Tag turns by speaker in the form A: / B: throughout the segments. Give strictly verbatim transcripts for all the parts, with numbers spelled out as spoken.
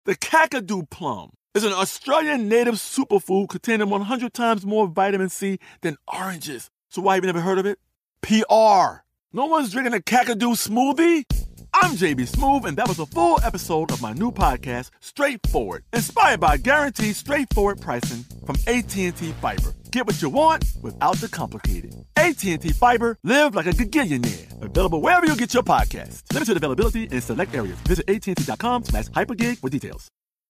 A: The Kakadu plum is an Australian native superfood containing one hundred times more vitamin C than oranges. So why have you never heard of it? P R. No one's drinking a Kakadu smoothie? I'm J B Smoove, and that was a full episode of my new podcast, Straightforward, inspired by guaranteed straightforward pricing from A T and T Fiber. Get what you want without the complicated. A T and T Fiber, live like a gigillionaire. Available wherever you get your podcasts. Limited availability in select areas. Visit AT&T.com slash hypergig for details.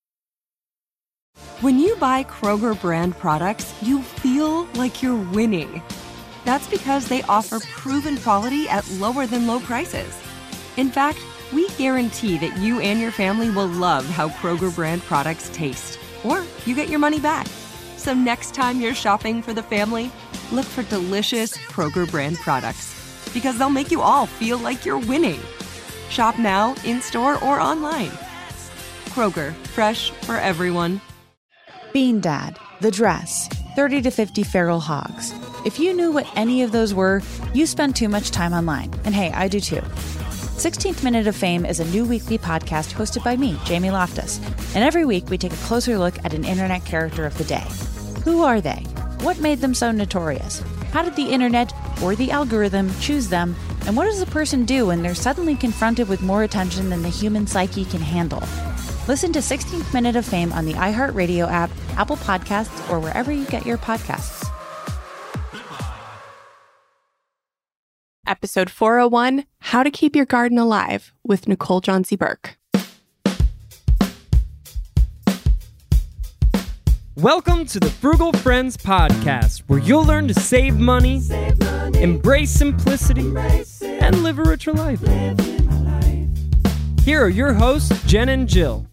B: When you buy Kroger brand products, you feel like you're winning. That's because they offer proven quality at lower than low prices. In fact, we guarantee that you and your family will love how Kroger brand products taste, or you get your money back. So next time you're shopping for the family, look for delicious Kroger brand products, because they'll make you all feel like you're winning. Shop now, in-store, or online. Kroger, fresh for everyone.
C: Bean Dad, The Dress, thirty to fifty Feral Hogs. If you knew what any of those were, you spend too much time online. And hey, I do too. sixteenth Minute of Fame is a new weekly podcast hosted by me, Jamie Loftus. And every week we take a closer look at an internet character of the day. Who are they? What made them so notorious? How did the internet or the algorithm choose them? And what does a person do when they're suddenly confronted with more attention than the human psyche can handle? Listen to sixteenth Minute of Fame on the iHeartRadio app, Apple Podcasts, or wherever you get your podcasts.
D: Episode four oh one, How to Keep Your Garden Alive with Nicole Johnsey Burke.
E: Welcome to the Frugal Friends Podcast, where you'll learn to save money, save money embrace simplicity, embrace and live a richer life. life. Here are your hosts, Jen and Jill.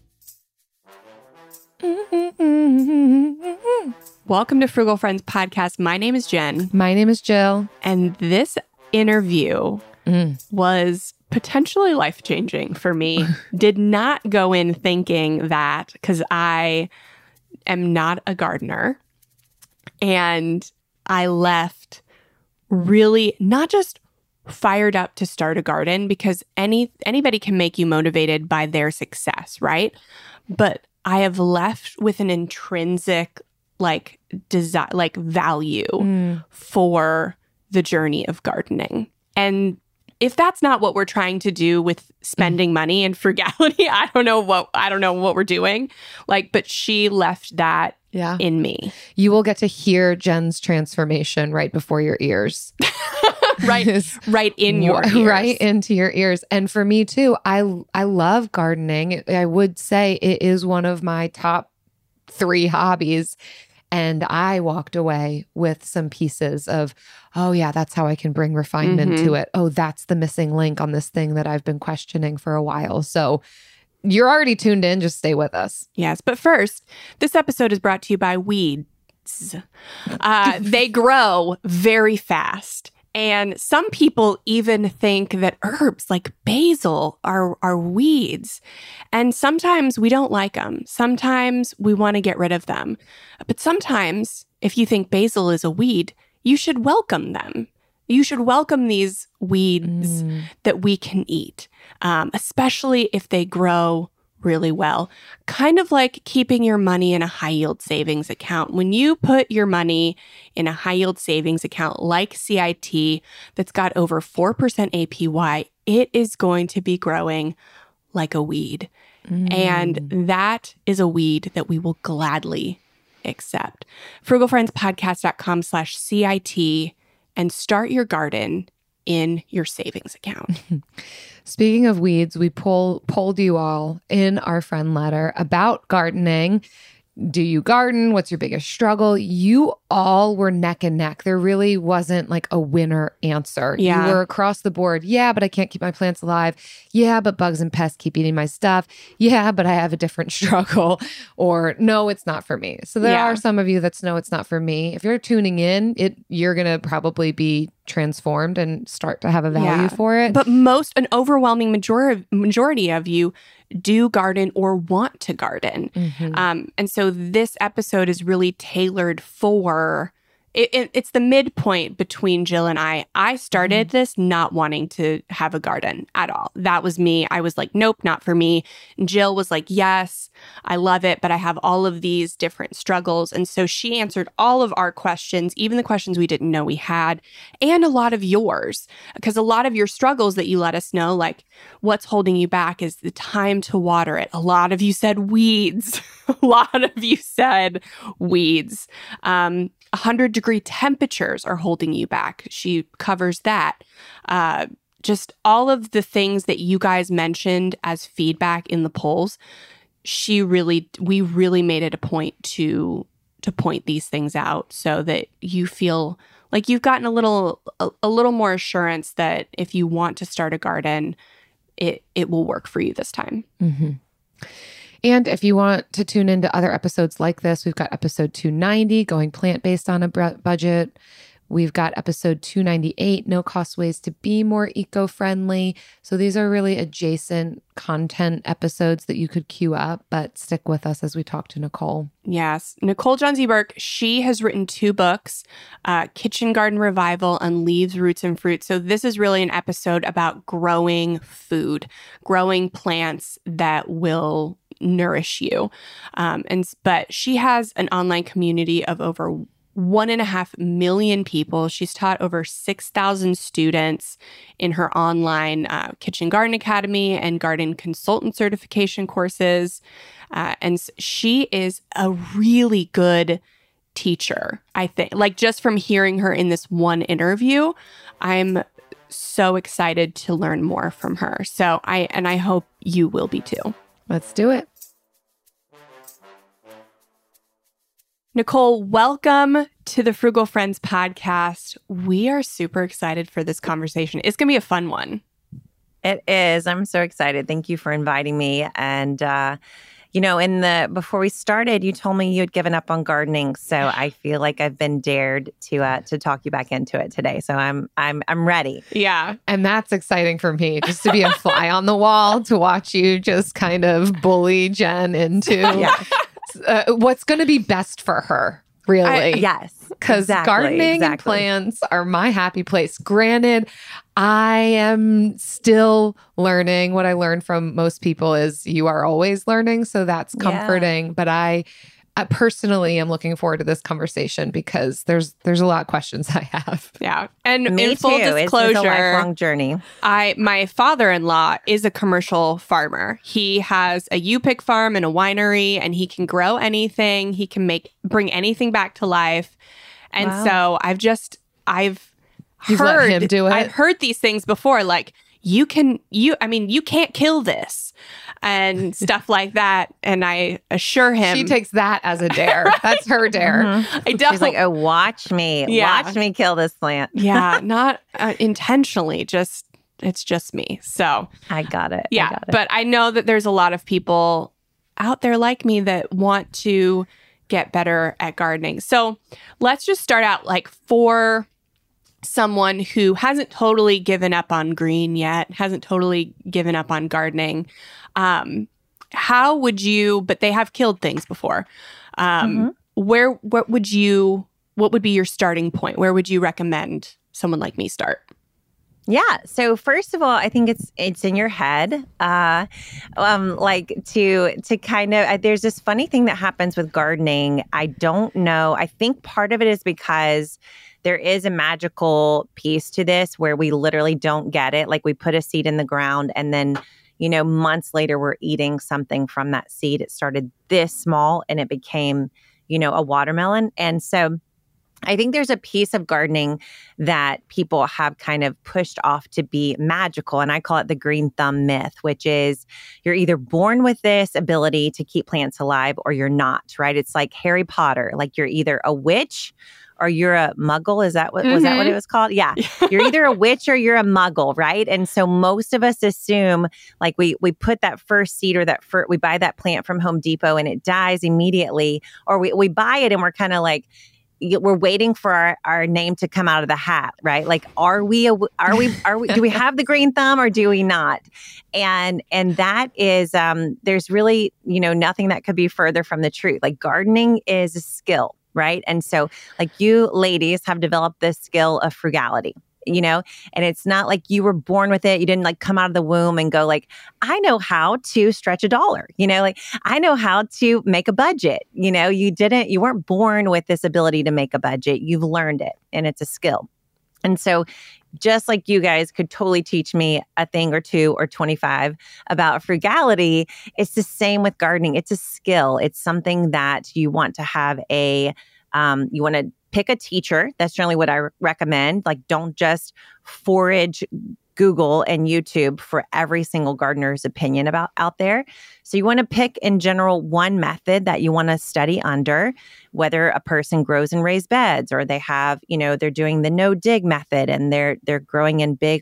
D: Welcome to Frugal Friends Podcast. My name is Jen.
F: My name is Jill.
D: And this interview mm. was potentially life-changing for me. Did not go in thinking that, because I am not a gardener, and I left really not just fired up to start a garden, because any anybody can make you motivated by their success, right? But I have left with an intrinsic like desire, like value mm. for the journey of gardening. And if that's not what we're trying to do with spending money and frugality, I don't know what I don't know what we're doing. Like, but she left that yeah. in me.
F: You will get to hear Jen's transformation right before your ears.
D: right, right in your ears.
F: Right into your ears. And for me too, I I love gardening. I would say it is one of my top three hobbies. And I walked away with some pieces of, oh yeah, that's how I can bring refinement mm-hmm. to it. Oh, that's the missing link on this thing that I've been questioning for a while. So you're already tuned in. Just stay with us.
D: Yes. But first, this episode is brought to you by weeds. Uh, they grow very fast. And some people even think that herbs like basil are, are weeds. And sometimes we don't like them. Sometimes we want to get rid of them. But sometimes, if you think basil is a weed, you should welcome them. You should welcome these weeds mm. that we can eat, um, especially if they grow really well. Kind of like keeping your money in a high yield savings account. When you put your money in a high yield savings account like C I T that's got over four percent A P Y, it is going to be growing like a weed. Mm. And that is a weed that we will gladly accept. frugalfriendspodcast.com slash CIT and start your garden in your savings account.
F: Speaking of weeds, we poll, polled you all in our friend letter about gardening. Do you garden? What's your biggest struggle? You all were neck and neck. There really wasn't like a winner answer.
D: Yeah.
F: You were across the board. Yeah, but I can't keep my plants alive. Yeah, but bugs and pests keep eating my stuff. Yeah, but I have a different struggle. Or no, it's not for me. So there yeah. are some of you that's no, it's not for me. If you're tuning in, it you're going to probably be transformed and start to have a value yeah. for it.
D: But most, an overwhelming majority majority of you do garden or want to garden. Mm-hmm. Um, and so this episode is really tailored for it, it, it's the midpoint between Jill and I. I started mm-hmm. this not wanting to have a garden at all. That was me. I was like, nope, not for me. And Jill was like, yes, I love it, but I have all of these different struggles. And so she answered all of our questions, even the questions we didn't know we had, and a lot of yours, because a lot of your struggles that you let us know, like what's holding you back is the time to water it. A lot of you said weeds. A lot of you said weeds. Um, one hundred degree temperatures are holding you back. She covers that. Uh, just all of the things that you guys mentioned as feedback in the polls, she really, we really made it a point to to point these things out so that you feel like you've gotten a little a, a little more assurance that if you want to start a garden, it it will work for you this time.
F: Mm-hmm. And if you want to tune into other episodes like this, we've got episode two ninety, Going Plant-Based on a Budget. We've got episode two ninety-eight, No Cost Ways to Be More Eco-Friendly. So these are really adjacent content episodes that you could queue up, but stick with us as we talk to Nicole.
D: Yes. Nicole Johnsey Burke, she has written two books, uh, Kitchen Garden Revival and Leaves, Roots, and Fruit. So this is really an episode about growing food, growing plants that will nourish you. Um, and but she has an online community of over one and a half million people. She's taught over six thousand students in her online uh, Kitchen Garden Academy and Garden Consultant certification courses. Uh, and she is a really good teacher, I think. Like just from hearing her in this one interview, I'm so excited to learn more from her. So I, and I hope you will be too.
F: Let's do it.
D: Nicole, welcome to the Frugal Friends podcast. We are super excited for this conversation. It's going to be a fun one.
G: It is. I'm so excited. Thank you for inviting me. And, uh, you know, in the before we started, you told me you had given up on gardening. So I feel like I've been dared to uh, to talk you back into it today. So I'm I'm I'm ready.
D: Yeah.
F: And that's exciting for me, just to be a fly on the wall, to watch you just kind of bully Jen into yeah. uh, what's going to be best for her. Really?
G: I, yes.
F: Because
G: exactly,
F: gardening
G: exactly.
F: and plants are my happy place. Granted, I am still learning. What I learned from most people is you are always learning. So that's comforting. Yeah. But I, I personally am looking forward to this conversation because there's there's a lot of questions I have.
D: Yeah. And
G: Me
D: in full
G: too.
D: disclosure,
G: it's, it's a lifelong journey.
D: I my father-in-law is a commercial farmer. He has a U-Pick farm and a winery, and he can grow anything. He can make bring anything back to life. And wow. so I've just I've
F: You've
D: heard
F: let him do it.
D: I've heard these things before, like you can you I mean you can't kill this and stuff like that. And I assure him
F: she takes that as a dare. That's her dare.
G: Mm-hmm.
D: I don't.
G: She's like, oh, watch me, yeah. watch me kill this plant.
D: Yeah, not uh, intentionally. Just it's just me. So
G: I got it.
D: Yeah,
G: I got it.
D: But I know that there's a lot of people out there like me that want to get better at gardening. So let's just start out like for someone who hasn't totally given up on green yet, hasn't totally given up on gardening. Um, how would you, but they have killed things before. Um, mm-hmm. Where, what would you, what would be your starting point? Where would you recommend someone like me start?
G: Yeah. So first of all, I think it's it's in your head. Uh, um, like to to kind of uh, there's this funny thing that happens with gardening. I don't know. I think part of it is because there is a magical piece to this where we literally don't get it. Like we put a seed in the ground and then, you know, months later we're eating something from that seed. It started this small and it became, you know, a watermelon. And so I think there's a piece of gardening that people have kind of pushed off to be magical. And I call it the green thumb myth, which is you're either born with this ability to keep plants alive or you're not, right? It's like Harry Potter, like you're either a witch or you're a muggle. Is that what, mm-hmm. was that what it was called? Yeah. You're either a witch or you're a muggle, right? And so most of us assume like we we put that first seed or that first, we buy that plant from Home Depot and it dies immediately, or we, we buy it and we're kind of like, we're waiting for our, our name to come out of the hat, right? Like, are we, a, are we, are we, do we have the green thumb or do we not? And, and that is, um, there's really, you know, nothing that could be further from the truth. Like gardening is a skill. right? And so like you ladies have developed this skill of frugality, you know, and it's not like you were born with it. You didn't like come out of the womb and go like, I know how to stretch a dollar, you know, like I know how to make a budget. You know, you didn't, you weren't born with this ability to make a budget. You've learned it and it's a skill. And so just like you guys could totally teach me a thing or two or twenty-five about frugality, it's the same with gardening. It's a skill. It's something that you want to have a, um, you want to pick a teacher. That's generally what I re- recommend. Like, don't just forage Google and YouTube for every single gardener's opinion about out there. So you want to pick in general one method that you want to study under, whether a person grows in raised beds or they have, you know, they're doing the no dig method and they're they're growing in big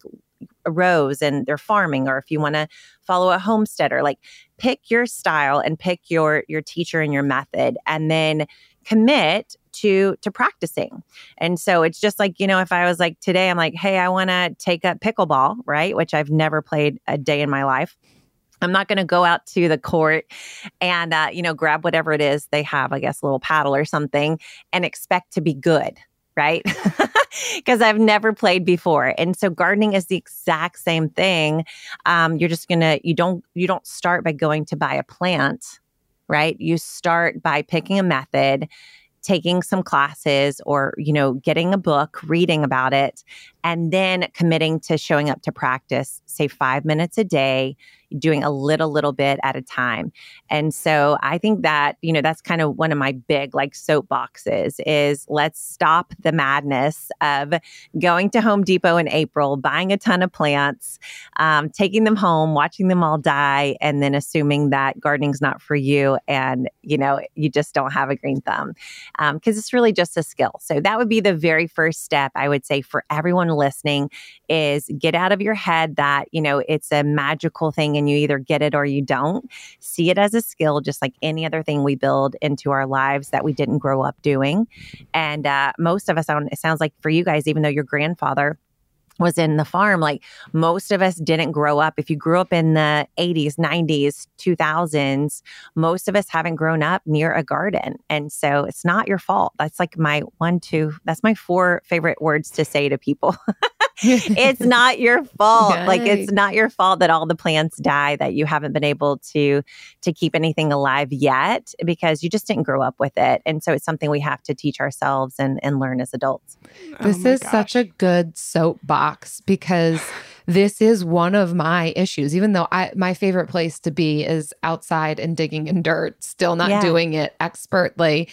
G: rows and they're farming, or if you want to follow a homesteader, like pick your style and pick your your teacher and your method, and then commit to to practicing. And so it's just like, you know, if I was like today, I'm like, hey, I want to take up pickleball, right? Which I've never played a day in my life. I'm not going to go out to the court and, uh, you know, grab whatever it is they have, I guess, a little paddle or something, and expect to be good, right? Because I've never played before. And so gardening is the exact same thing. Um, you're just going to, you don't, you don't start by going to buy a plant, right? You start by picking a method, taking some classes, or, you know, getting a book, reading about it, and then committing to showing up to practice, say five minutes a day, doing a little, little bit at a time. And so I think that, you know, that's kind of one of my big like soapboxes is let's stop the madness of going to Home Depot in April, buying a ton of plants, um, taking them home, watching them all die, and then assuming that gardening's not for you and, you know, you just don't have a green thumb. Um, 'cause it's really just a skill. So that would be the very first step I would say for everyone listening is get out of your head that, you know, it's a magical thing and you either get it or you don't. See it as a skill, just like any other thing we build into our lives that we didn't grow up doing. And uh, most of us, it sounds like for you guys, even though your grandfather was in the farm, like most of us didn't grow up. If you grew up in the eighties, nineties, two thousands, most of us haven't grown up near a garden. And so it's not your fault. That's like my one, two, that's my four favorite words to say to people. It's not your fault. Yay. Like it's not your fault that all the plants die, that you haven't been able to to keep anything alive yet because you just didn't grow up with it. And so it's something we have to teach ourselves and, and learn as adults.
F: This oh is gosh. such a good soapbox because this is one of my issues, even though I my favorite place to be is outside and digging in dirt, still not yeah. doing it expertly.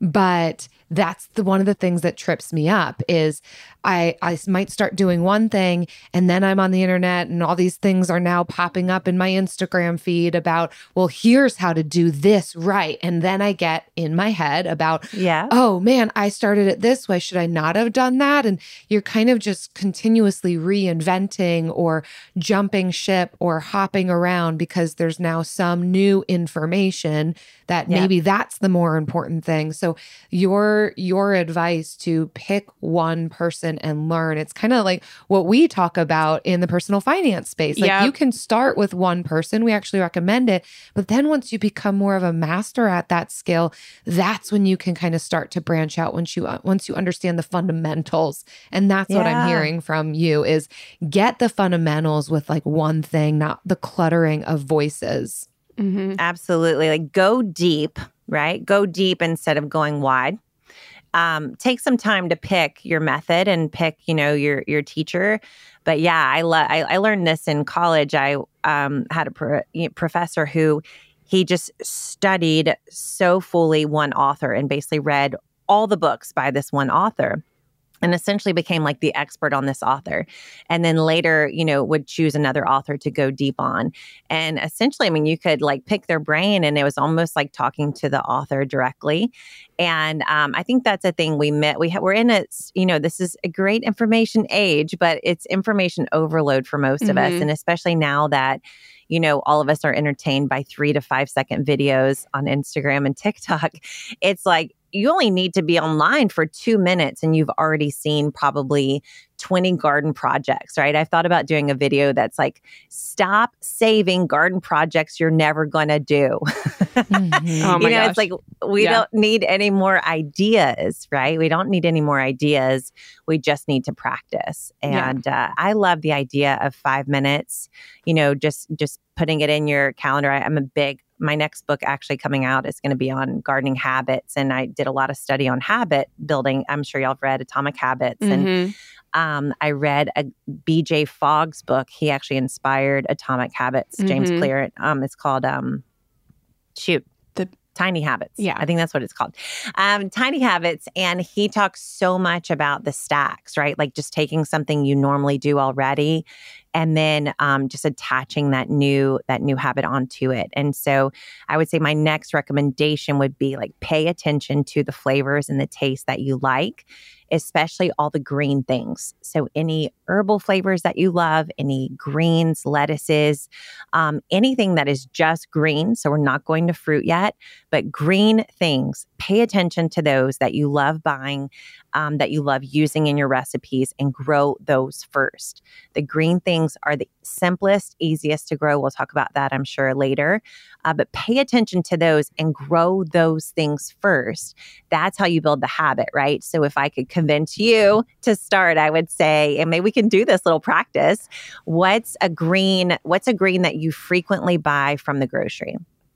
F: But that's the one of the things that trips me up is I, I might start doing one thing and then I'm on the internet and all these things are now popping up in my Instagram feed about, well, here's how to do this right. And then I get in my head about,
G: yeah.
F: oh man, I started it this way. Should I not have done that? And you're kind of just continuously reinventing or jumping ship or hopping around because there's now some new information that yeah. maybe that's the more important thing. So your your advice to pick one person and learn, it's kind of like what we talk about in the personal finance space. Like yep. you can start with one person. We actually recommend it. But then once you become more of a master at that skill, that's when you can kind of start to branch out once you once you understand the fundamentals. And that's yeah. what I'm hearing from you is get the fundamentals with like one thing, not the cluttering of voices.
G: Mm-hmm. Absolutely. Like go deep, right? Go deep instead of going wide. Um, take some time to pick your method and pick, you know, your your teacher. But yeah, I love. I, I learned this in college. I um, had a pro- professor who he just studied so fully one author and basically read all the books by this one author. And essentially became like the expert on this author. And then later, you know, would choose another author to go deep on. And essentially, I mean, you could like pick their brain and it was almost like talking to the author directly. And um, I think that's a thing we met. We ha- we're in a, you know, this is a great information age, but it's information overload for most mm-hmm. of us. And especially now that, you know, all of us are entertained by three to five second videos on Instagram and TikTok. It's like, you only need to be online for two minutes and you've already seen probably twenty garden projects, right? I've thought about doing a video that's like, stop saving garden projects you're never going to do.
D: Mm-hmm. Oh my
G: you know,
D: gosh.
G: it's like, we
D: Yeah.
G: don't need any more ideas, right? We don't need any more ideas. We just need to practice.
D: Yeah.
G: And uh, I love the idea of five minutes, you know, just, just putting it in your calendar. I, I'm a big, my next book actually coming out is going to be on gardening habits. And I did a lot of study on habit building. I'm sure y'all have read Atomic Habits. And
D: Mhm.
G: um, I read a B J Fogg's book. He actually inspired Atomic Habits, James
D: Mhm.
G: Clear. Um, it's called, um, shoot,
D: The-
G: Tiny Habits.
D: Yeah.
G: I think that's what it's called. Um, Tiny Habits. And he talks so much about the stacks, right? Like just taking something you normally do already and then um, just attaching that new that new habit onto it. And so I would say my next recommendation would be like pay attention to the flavors and the taste that you like, especially all the green things. So any herbal flavors that you love, any greens, lettuces, um, anything that is just green. So we're not going to fruit yet, but green things. Pay attention to those that you love buying, um, that you love using in your recipes, and grow those first. The green things are the simplest, easiest to grow. We'll talk about that, I'm sure, later. Uh, but pay attention to those and grow those things first. That's how you build the habit, right? So if I could convince you to start, I would say, and maybe we can do this little practice. What's a green, what's a green that you frequently buy from the grocery?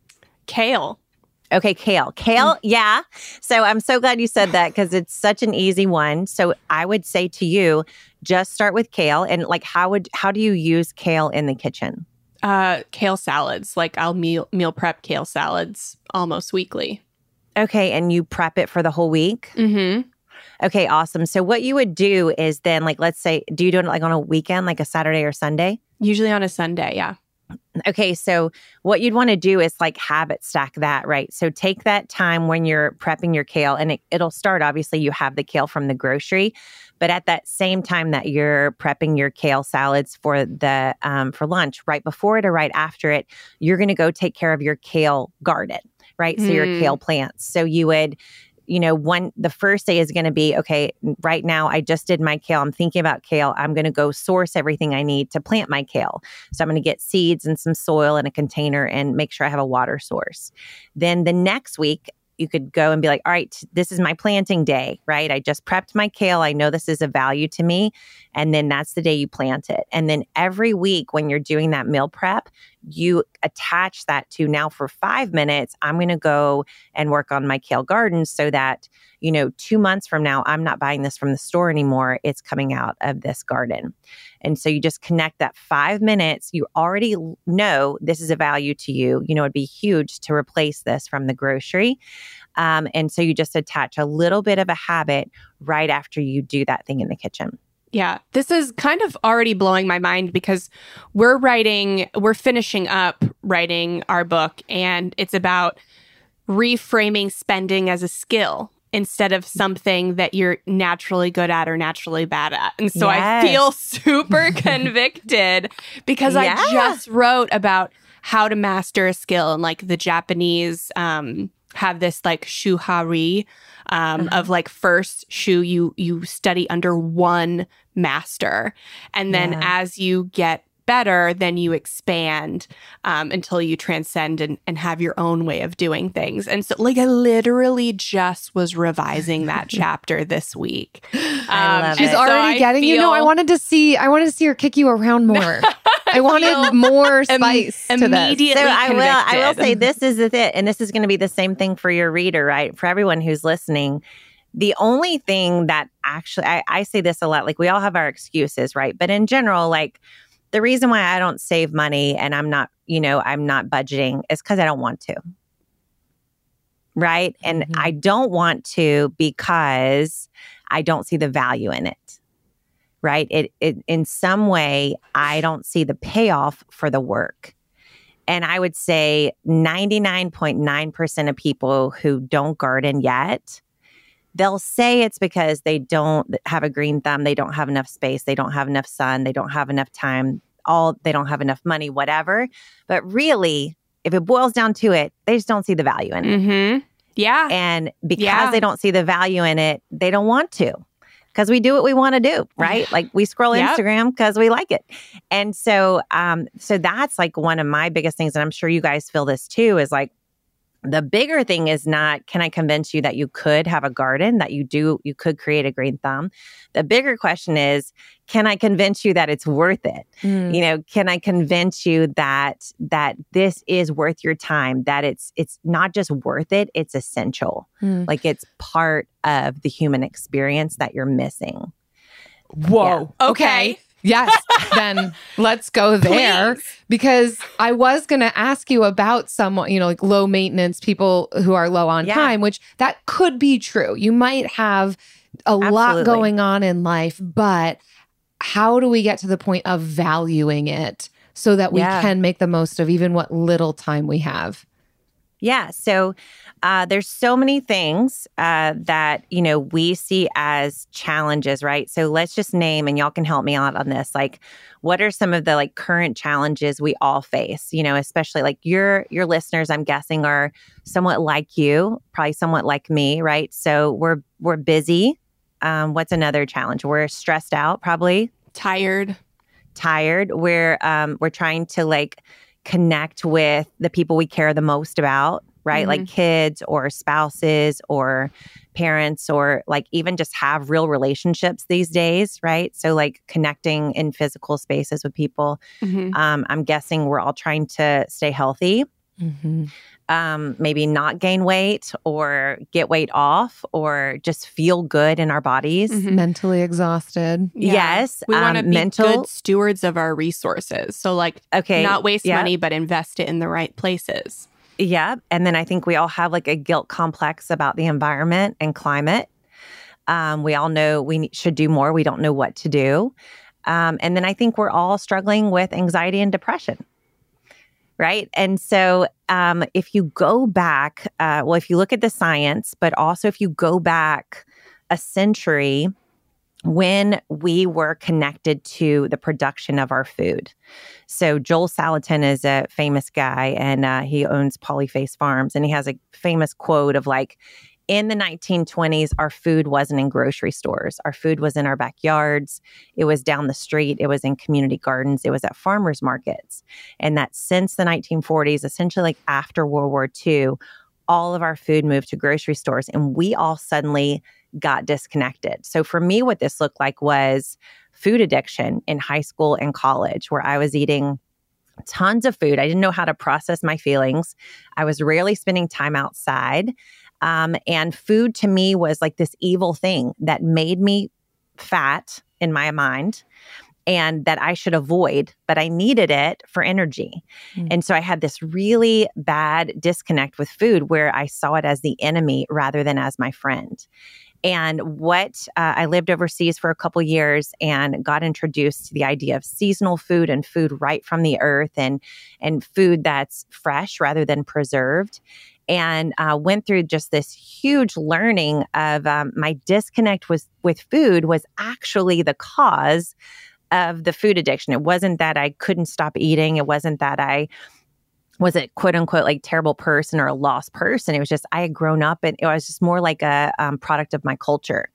D: Kale.
G: Okay, kale. Kale, yeah. So I'm so glad you said that because it's such an easy one. So I would say to you, just start with kale. And like, how would how do you use kale in the kitchen?
D: Uh, kale salads. Like I'll meal meal prep kale salads almost weekly.
G: Okay, and you prep it for the whole week?
D: Mm-hmm.
G: Okay, awesome. So what you would do is then, like, let's say, do you do it like on a weekend, like a Saturday or Sunday?
D: Usually on a Sunday, yeah.
G: Okay, so what you'd want to do is like habit stack that, right? So take that time when you're prepping your kale, and it, it'll start, obviously, you have the kale from the grocery, but at that same time that you're prepping your kale salads for the um, for lunch, right before it or right after it, you're going to go take care of your kale garden, right? So your
D: Mm.
G: kale plants. So you would, you know, one, the first day is going to be, okay, right now I just did my kale. I'm thinking about kale. I'm going to go source everything I need to plant my kale. So I'm going to get seeds and some soil in a container and make sure I have a water source. Then the next week, you could go and be like, all right, this is my planting day, right? I just prepped my kale. I know this is a value to me. And then that's the day you plant it. And then every week when you're doing that meal prep, you attach that to, now for five minutes, I'm going to go and work on my kale garden so that, you know, two months from now, I'm not buying this from the store anymore. It's coming out of this garden. And so you just connect that five minutes. You already know this is a value to you. You know, it'd be huge to replace this from the grocery. Um, and so you just attach a little bit of a habit right after you do that thing in the kitchen.
D: Yeah, this is kind of already blowing my mind because we're writing, we're finishing up writing our book, and it's about reframing spending as a skill instead of something that you're naturally good at or naturally bad at. And so
G: Yes.
D: I feel super convicted because
G: Yeah.
D: I just wrote about how to master a skill, and like the Japanese um, have this like shuhari um,
G: Uh-huh.
D: of like first shu you you study under one master, and then
G: Yeah.
D: as you get better, then you expand um, until you transcend and, and have your own way of doing things. And so like I literally just was revising that chapter this week.
G: I love
F: She's
G: it.
F: already
D: I
F: getting, you know, I
D: feel
F: wanted to see, I wanted to see her kick you around more. I wanted
D: feel
F: more
D: im-
F: spice to this.
D: immediately
G: So I will, I will
D: convicted.
G: say this is the it, and this is going to be the same thing for your reader, right? For everyone who's listening. The only thing that actually, I, I say this a lot, like we all have our excuses, right? But in general, like the reason why I don't save money and I'm not, you know, I'm not budgeting is because I don't want to. Right. And
F: Mhm.
G: I don't want to because I don't see the value in it. Right. It, it, in some way, I don't see the payoff for the work. And I would say ninety-nine point nine percent of people who don't garden yet, they'll say it's because they don't have a green thumb, they don't have enough space, they don't have enough sun, they don't have enough time, all they don't have enough money, whatever. But really, if it boils down to it, they just don't see the value in it.
D: Mm-hmm. Yeah.
G: And because
D: Yeah.
G: they don't see the value in it, they don't want to. Because we do what we want to do, right? Like we scroll
D: Yep.
G: Instagram because we like it. And so um, so that's like one of my biggest things. And I'm sure you guys feel this too, is like the bigger thing is not, can I convince you that you could have a garden, that you do, you could create a green thumb? The bigger question is, can I convince you that it's worth it?
F: Mm.
G: You know, can I convince you that that this is worth your time, that it's it's not just worth it, it's essential.
F: Mm.
G: Like it's part of the human experience that you're missing.
F: Whoa. Okay. Yes. Then let's go there.
D: Please.
F: Because I was going to ask you about someone, you know, like low maintenance people who are low on
G: Yeah.
F: time, which that could be true. You might have a lot
G: Absolutely.
F: going on in life, but how do we get to the point of valuing it so that we
G: Yeah.
F: can make the most of even what little time we have?
G: Yeah. So uh, there's so many things uh, that, you know, we see as challenges, right? So let's just name, and y'all can help me out on this. Like, what are some of the like current challenges we all face? You know, especially like your your listeners, I'm guessing, are somewhat like you, probably somewhat like me, right? So we're we're busy. Um, what's another challenge? We're stressed out, probably
D: Tired.
G: tired. We're um, we're trying to like connect with the people we care the most about, right?
D: Mhm.
G: Like kids or spouses or parents, or like even just have real relationships these days, right? So like connecting in physical spaces with people.
D: Mhm.
G: Um, I'm guessing we're all trying to stay healthy,
F: Mm-hmm.
G: um, maybe not gain weight or get weight off, or just feel good in our bodies.
D: Mhm.
F: Mentally exhausted.
D: Yeah.
G: Yes,
D: We want to
G: um,
D: be
G: mental-
D: good stewards of our resources. So like
G: Okay.
D: not waste
G: yeah.
D: money, but invest it in the right places.
G: Yeah. And then I think we all have like a guilt complex about the environment and climate. Um, we all know we ne- should do more. We don't know what to do. Um, and then I think we're all struggling with anxiety and depression. Right. And so um, if you go back, uh, well, if you look at the science, but also if you go back a century, when we were connected to the production of our food. So Joel Salatin is a famous guy, and uh, he owns Polyface Farms, and he has a famous quote of like, in the nineteen twenties, our food wasn't in grocery stores. Our food was in our backyards. It was down the street. It was in community gardens. It was at farmers markets. And that since the nineteen forties, essentially like after World War Two, all of our food moved to grocery stores, and we all suddenly got disconnected. So for me, what this looked like was food addiction in high school and college, where I was eating tons of food. I didn't know how to process my feelings. I was rarely spending time outside. Um, and food to me was like this evil thing that made me fat in my mind, and that I should avoid, but I needed it for energy.
F: Mm.
G: And so I had this really bad disconnect with food where I saw it as the enemy rather than as my friend. And what uh, I lived overseas for a couple years and got introduced to the idea of seasonal food and food right from the earth, and and food that's fresh rather than preserved. And uh, went through just this huge learning of um, my disconnect with, with food was actually the cause of the food addiction. It wasn't that I couldn't stop eating. It wasn't that I was a quote unquote like terrible person or a lost person. It was just I had grown up, and it was just more like a um, product of my culture.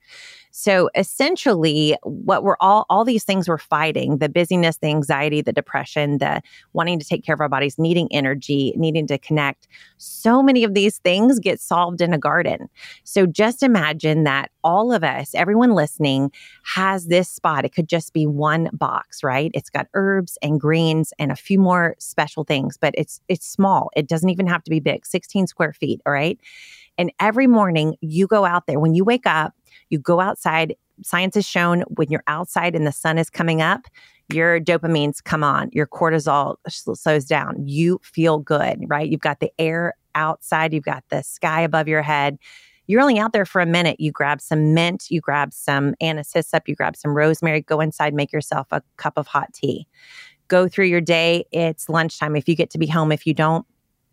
G: So essentially, what we're all, all these things we're fighting, the busyness, the anxiety, the depression, the wanting to take care of our bodies, needing energy, needing to connect. So many of these things get solved in a garden. So just imagine that all of us, everyone listening, has this spot. It could just be one box, right? It's got herbs and greens and a few more special things, but it's it's small. It doesn't even have to be big, sixteen square feet, all right? And every morning you go out there, when you wake up, you go outside. Science has shown when you're outside and the sun is coming up, your dopamines come on, your cortisol slows down. You feel good, right? You've got the air outside, you've got the sky above your head. You're only out there for a minute. You grab some mint, you grab some anise hyssop, you grab some rosemary, go inside, make yourself a cup of hot tea. Go through your day. It's lunchtime. If you get to be home, if you don't,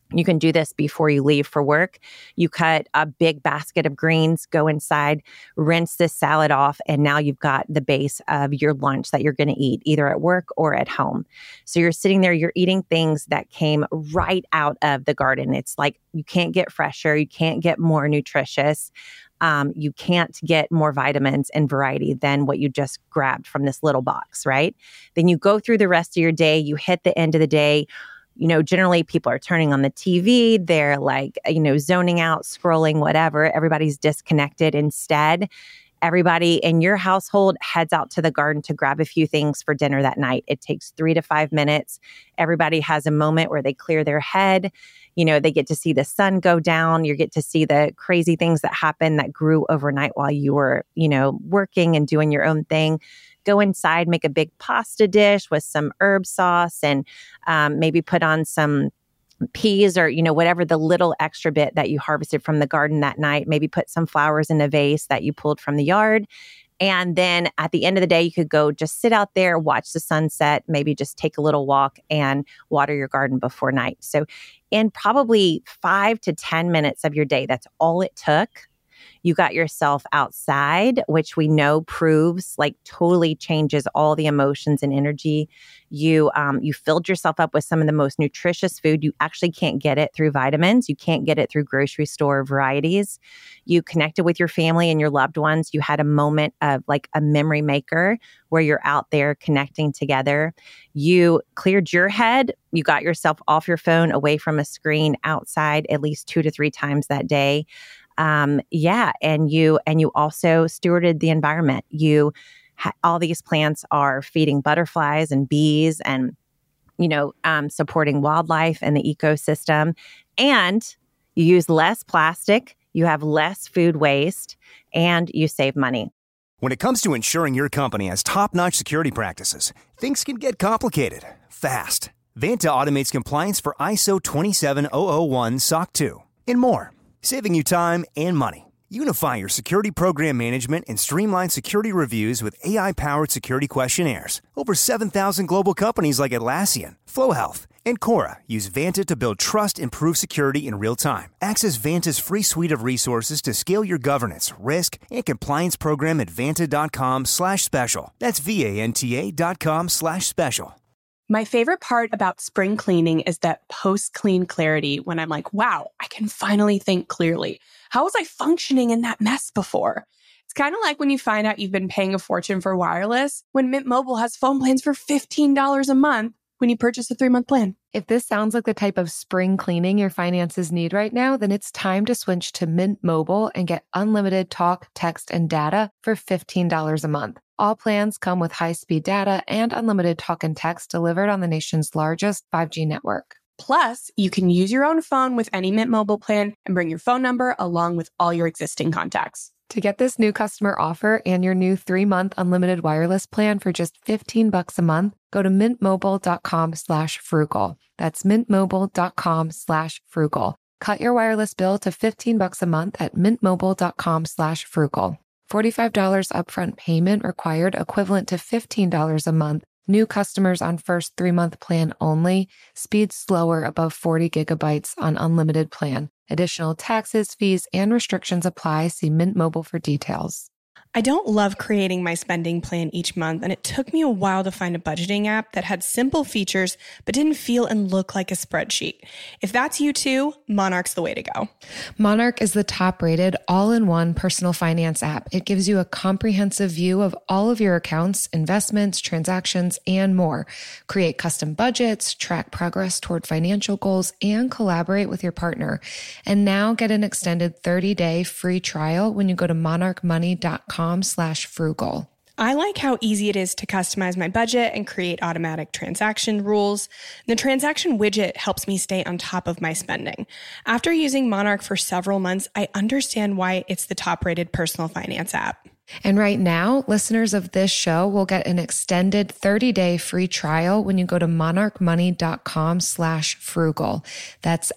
G: You can do this before you leave for work. You cut a big basket of greens, go inside, rinse this salad off, and now you've got the base of your lunch that you're going to eat either at work or at home. So you're sitting there, you're eating things that came right out of the garden. It's like you can't get fresher, you can't get more nutritious. Um, you can't get more vitamins and variety than what you just grabbed from this little box, right? Then you go through the rest of your day, you hit the end of the day. You know, generally people are turning on the T V. They're like, you know, zoning out, scrolling, whatever. Everybody's disconnected. Instead, everybody in your household heads out to the garden to grab a few things for dinner that night. It takes three to five minutes. Everybody has a moment where they clear their head. You know, they get to see the sun go down. You get to see the crazy things that happen that grew overnight while you were, you know, working and doing your own thing. Go inside, make a big pasta dish with some herb sauce and um, maybe put on some peas or, you know, whatever the little extra bit that you harvested from the garden that night. Maybe put some flowers in a vase that you pulled from the yard. And then at the end of the day, you could go just sit out there, watch the sunset, maybe just take a little walk and water your garden before night. So in probably five to ten minutes of your day, that's all it took. You got yourself outside, which we know proves like totally changes all the emotions and energy. You um, you filled yourself up with some of the most nutritious food. You actually can't get it through vitamins. You can't get it through grocery store varieties. You connected with your family and your loved ones. You had a moment of like a memory maker where you're out there connecting together. You cleared your head. You got yourself off your phone, away from a screen, outside at least two to three times that day. Um, yeah. And you, and you also stewarded the environment. You, ha- all these plants are feeding butterflies and bees and, you know, um, supporting wildlife and the ecosystem. And you use less plastic, you have less food waste, and you save money.
H: When it comes to ensuring your company has top-notch security practices, things can get complicated fast. Vanta automates compliance for I S O twenty-seven thousand one S O C two and more, saving you time and money. Unify your security program management and streamline security reviews with A I-powered security questionnaires. Over seven thousand global companies like Atlassian, Flow Health, and Cora use Vanta to build trust and prove security in real time. Access Vanta's free suite of resources to scale your governance, risk, and compliance program at vanta.com slash special. That's V-A-N-T-A dot com slash special.
D: My favorite part about spring cleaning is that post-clean clarity when I'm like, wow, I can finally think clearly. How was I functioning in that mess before? It's kind of like when you find out you've been paying a fortune for wireless when Mint Mobile has phone plans for fifteen dollars a month when you purchase a three-month plan.
F: If this sounds like the type of spring cleaning your finances need right now, then it's time to switch to Mint Mobile and get unlimited talk, text, and data for fifteen dollars a month. All plans come with high-speed data and unlimited talk and text delivered on the nation's largest five G network.
D: Plus, you can use your own phone with any Mint Mobile plan and bring your phone number along with all your existing contacts.
F: To get this new customer offer and your new three-month unlimited wireless plan for just fifteen bucks a month, go to mintmobile.com slash frugal. That's mintmobile.com slash frugal. Cut your wireless bill to fifteen bucks a month at mintmobile.com slash frugal. forty-five dollars upfront payment required, equivalent to fifteen dollars a month. New customers on first three-month plan only. Speed slower above forty gigabytes on unlimited plan. Additional taxes, fees, and restrictions apply. See Mint Mobile for details.
I: I don't love creating my spending plan each month, and it took me a while to find a budgeting app that had simple features but didn't feel and look like a spreadsheet. If that's you too, Monarch's the way to go.
F: Monarch is the top-rated, all-in-one personal finance app. It gives you a comprehensive view of all of your accounts, investments, transactions, and more. Create custom budgets, track progress toward financial goals, and collaborate with your partner. And now get an extended thirty-day free trial when you go to monarchmoney.com slash frugal.
I: I like how easy it is to customize my budget and create automatic transaction rules. The transaction widget helps me stay on top of my spending. After using Monarch for several months, I understand why it's the top-rated personal finance app.
F: And right now, listeners of this show will get an extended thirty-day free trial when you go to monarchmoney.com slash frugal. That's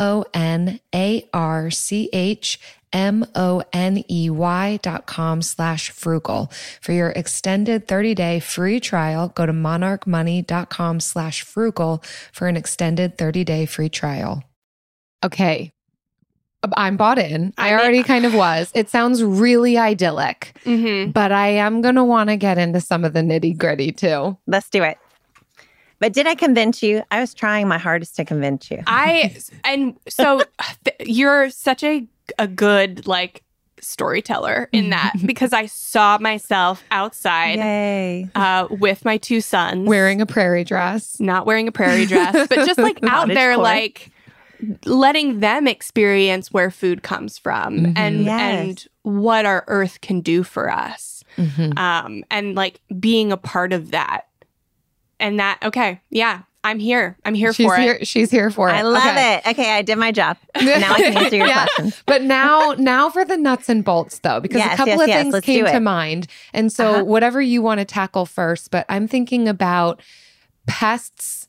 F: M-O-N-A-R-C-H M-O-N-E-Y dot com slash frugal. For your extended thirty-day free trial, go to monarchmoney.com slash frugal for an extended thirty-day free trial. Okay. I'm bought in. I
D: I'm
F: already
D: in.
F: kind of was. It sounds really idyllic,
D: Mm-hmm.
F: but I am going to want to get into some of the nitty gritty too.
G: Let's do it. But did I convince you? I was trying my hardest to convince you.
D: I and so th- you're such a a good like storyteller in that because I saw myself outside
G: Yay.
D: uh, with my two sons
F: Wearing a prairie dress.
D: not wearing a prairie dress, but just like out
G: Cottage
D: there,
G: core.
D: like letting them experience where food comes from
F: Mhm.
D: and
G: Yes.
D: and what our earth can do for us,
F: Mhm.
D: um, and like being a part of that. And that, okay, yeah, I'm here. I'm here
F: She's
D: for
F: here.
D: it.
F: She's here for it.
G: I love
F: Okay.
G: it. Okay, I did my job. Now I can answer your
F: Yeah.
G: questions.
F: But now, now for the nuts and bolts, though, because
G: Yes,
F: a couple
G: yes,
F: of
G: yes.
F: things
G: Let's
F: came
G: do
F: to
G: it.
F: mind, and so
G: Uh-huh.
F: whatever you want to tackle first. But I'm thinking about pests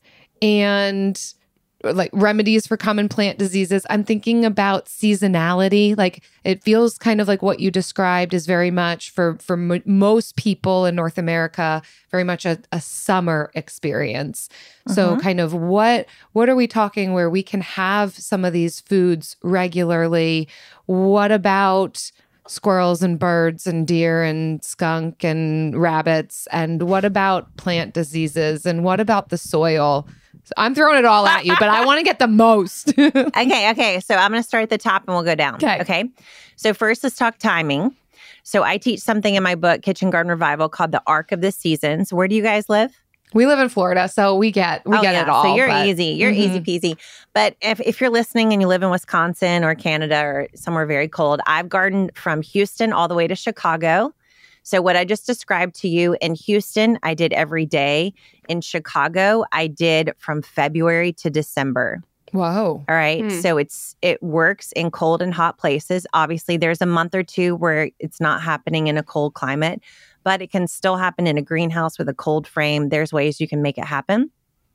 F: and like remedies for common plant diseases. I'm thinking about seasonality. Like it feels kind of like what you described is very much for for m- most people in North America, very much a, a summer experience. So
G: Mhm.
F: kind of what what are we talking where we can have some of these foods regularly? What about squirrels and birds and deer and skunk and rabbits? And what about plant diseases? And what about the soil? So I'm throwing it all at you, but I want to get the most.
G: Okay, okay. So I'm going to start at the top and we'll go down.
F: Okay.
G: Okay. So first, let's talk timing. So I teach something in my book, Kitchen Garden Revival, called the Arc of the Seasons. Where do you guys live?
F: We live in Florida, so we get we
G: Oh,
F: get
G: yeah.
F: it all.
G: So you're
F: but-
G: easy. You're
F: Mhm.
G: easy peasy. But if, if you're listening and you live in Wisconsin or Canada or somewhere very cold, I've gardened from Houston all the way to Chicago. So what I just described to you in Houston, I did every day. In Chicago, I did from February to December.
F: Whoa.
G: All right.
D: Hmm.
G: So it's it works in cold and hot places. Obviously, there's a month or two where it's not happening in a cold climate, but it can still happen in a greenhouse with a cold frame. There's ways you can make it happen.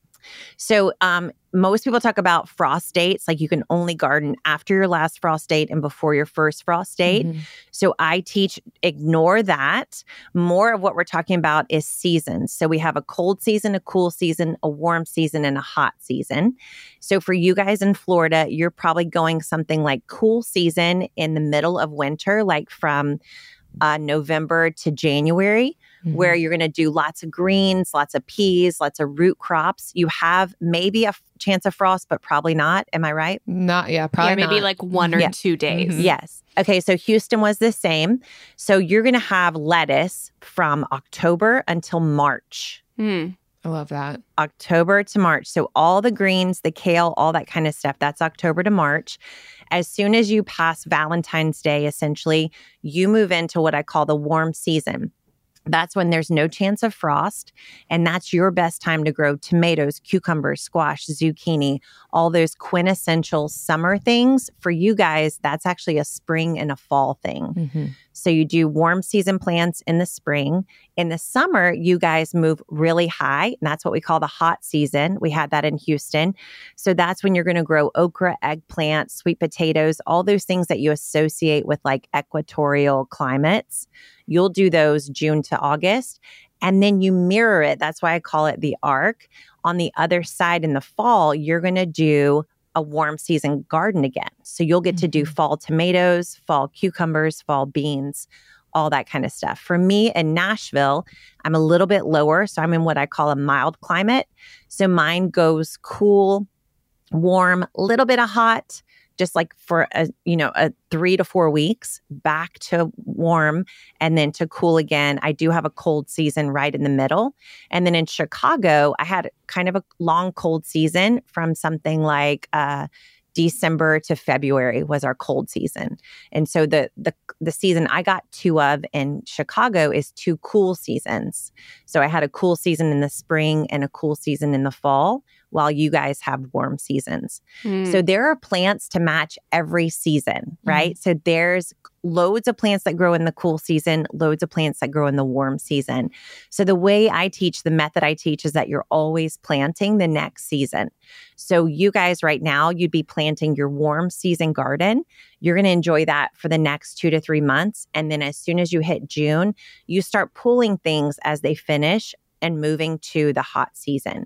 G: So um, most people talk about frost dates, like you can only garden after your last frost date and before your first frost date.
F: Mhm.
G: So I teach, ignore that. More of what we're talking about is seasons. So we have a cold season, a cool season, a warm season, and a hot season. So for you guys in Florida, you're probably going something like cool season in the middle of winter, like from uh, November to January, where you're going to do lots of greens, lots of peas, lots of root crops. You have maybe a f- chance of frost, but probably not. Am I right?
F: Not yeah, probably
D: yeah, maybe
F: not.
D: like one or
G: Yeah.
D: two days.
F: Mhm.
G: Yes. Okay. So Houston was the same. So you're going to have lettuce from October until March.
D: Hmm.
F: I love that.
G: October to March. So all the greens, the kale, all that kind of stuff, that's October to March. As soon as you pass Valentine's Day, essentially, you move into what I call the warm season. That's when there's no chance of frost. And that's your best time to grow tomatoes, cucumbers, squash, zucchini, all those quintessential summer things. For you guys, that's actually a spring and a fall thing.
F: Mhm.
G: So you do warm season plants in the spring. In the summer, you guys move really high. And that's what we call the hot season. We had that in Houston. So that's when you're going to grow okra, eggplant, sweet potatoes, all those things that you associate with like equatorial climates. You'll do those June to August. And then you mirror it. That's why I call it the arc. On the other side in the fall, you're going to do a warm season garden again. So you'll get to do fall tomatoes, fall cucumbers, fall beans, all that kind of stuff. For me in Nashville, I'm a little bit lower. So I'm in what I call a mild climate. So mine goes cool, warm, little bit of hot, just like for a, you know, a three to four weeks, back to warm and then to cool again. I do have a cold season right in the middle. And then in Chicago, I had kind of a long cold season from something like uh, December to February was our cold season. And so the the the season I got two of in Chicago is two cool seasons. So I had a cool season in the spring and a cool season in the fall, while you guys have warm seasons.
D: Hmm.
G: So there are plants to match every season, right? So there's loads of plants that grow in the cool season, loads of plants that grow in the warm season. So the way I teach, the method I teach is that you're always planting the next season. So you guys right now, you'd be planting your warm season garden. You're going to enjoy that for the next two to three months. And then as soon as you hit June, you start pulling things as they finish and moving to the hot season.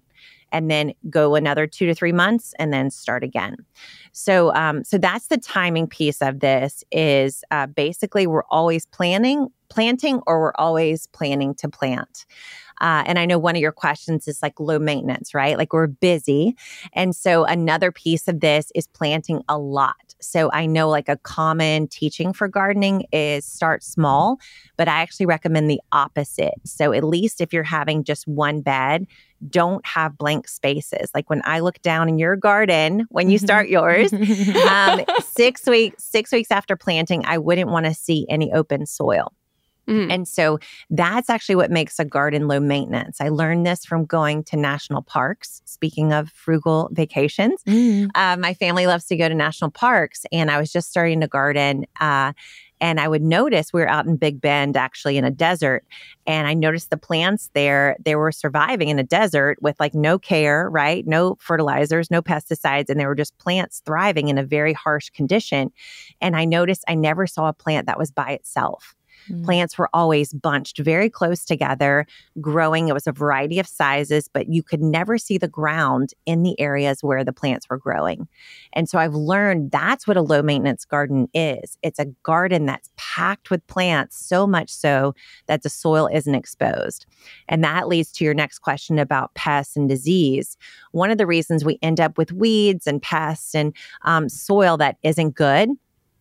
G: and then go another two to three months and then start again. So, um, so that's the timing piece of this is uh, basically we're always planning, planting, or we're always planning to plant. Uh, and I know one of your questions is like low maintenance, right? Like we're busy. And so another piece of this is planting a lot. So I know like a common teaching for gardening is start small, but I actually recommend the opposite. So at least if you're having just one bed, don't have blank spaces. Like when I look down in your garden, when you start yours, um, six weeks, six weeks after planting, I wouldn't want to see any open soil. Mm. And so that's actually what makes a garden low maintenance. I learned this from going to national parks. Speaking of frugal vacations, mm. uh, my family loves to go to national parks. And I was just starting to garden. Uh, and I would notice we were out in Big Bend, actually in a desert. And I noticed the plants there, they were surviving in a desert with like no care, right? No fertilizers, no pesticides. And they were just plants thriving in a very harsh condition. And I noticed I never saw a plant that was by itself. Mm. Plants were always bunched very close together, growing. It was a variety of sizes, but you could never see the ground in the areas where the plants were growing. And so I've learned that's what a low maintenance garden is. It's a garden that's packed with plants, so much so that the soil isn't exposed. And that leads to your next question about pests and disease. One of the reasons we end up with weeds and pests and um, soil that isn't good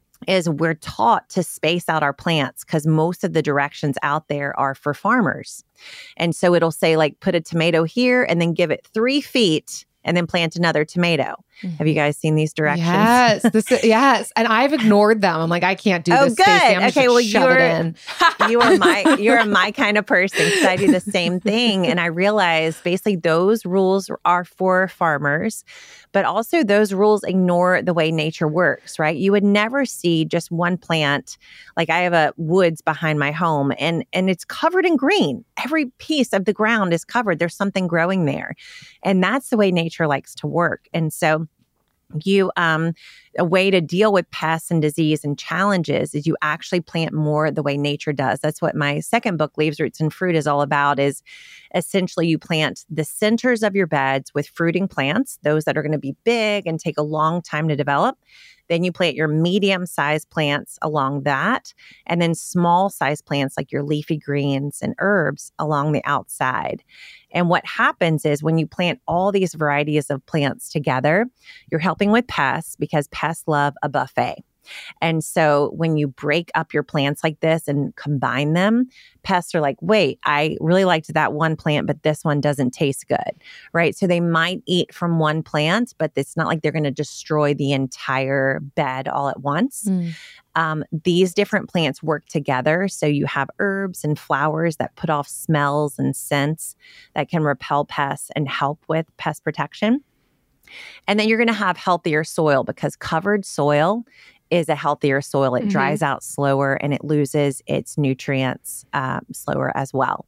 G: is we're taught to space out our plants because most of the directions out there are for farmers. And so it'll say like, put a tomato here and then give it three feet and then plant another tomato. Mm-hmm. Have you guys seen these directions?
F: Yes. This is, yes. And I've ignored them. I'm like, I can't do
G: oh,
F: this.
G: Good.
F: I'm
G: okay. Well,
F: shove
G: you're,
F: it in.
G: you are my, you're my kind of person because I do the same thing. And I realize basically those rules are for farmers, but also those rules ignore the way nature works, right? You would never see just one plant. Like I have a woods behind my home and, and it's covered in green. Every piece of the ground is covered. There's something growing there. And that's the way nature likes to work. And so You, um, a way to deal with pests and disease and challenges is you actually plant more the way nature does. That's what my second book, Leaves, Roots, and Fruit, is all about, is essentially you plant the centers of your beds with fruiting plants, those that are going to be big and take a long time to develop. Then you plant your medium-sized plants along that, and then small-sized plants like your leafy greens and herbs along the outside. And what happens is when you plant all these varieties of plants together, you're helping with pests because pests love a buffet. And so when you break up your plants like this and combine them, pests are like, wait, I really liked that one plant, but this one doesn't taste good, right? So they might eat from one plant, but it's not like they're going to destroy the entire bed all at once. Mm. Um, these different plants work together. So you have herbs and flowers that put off smells and scents that can repel pests and help with pest protection. And then you're going to have healthier soil because covered soil is a healthier soil. It mm-hmm. dries out slower and it loses its nutrients um, slower as well.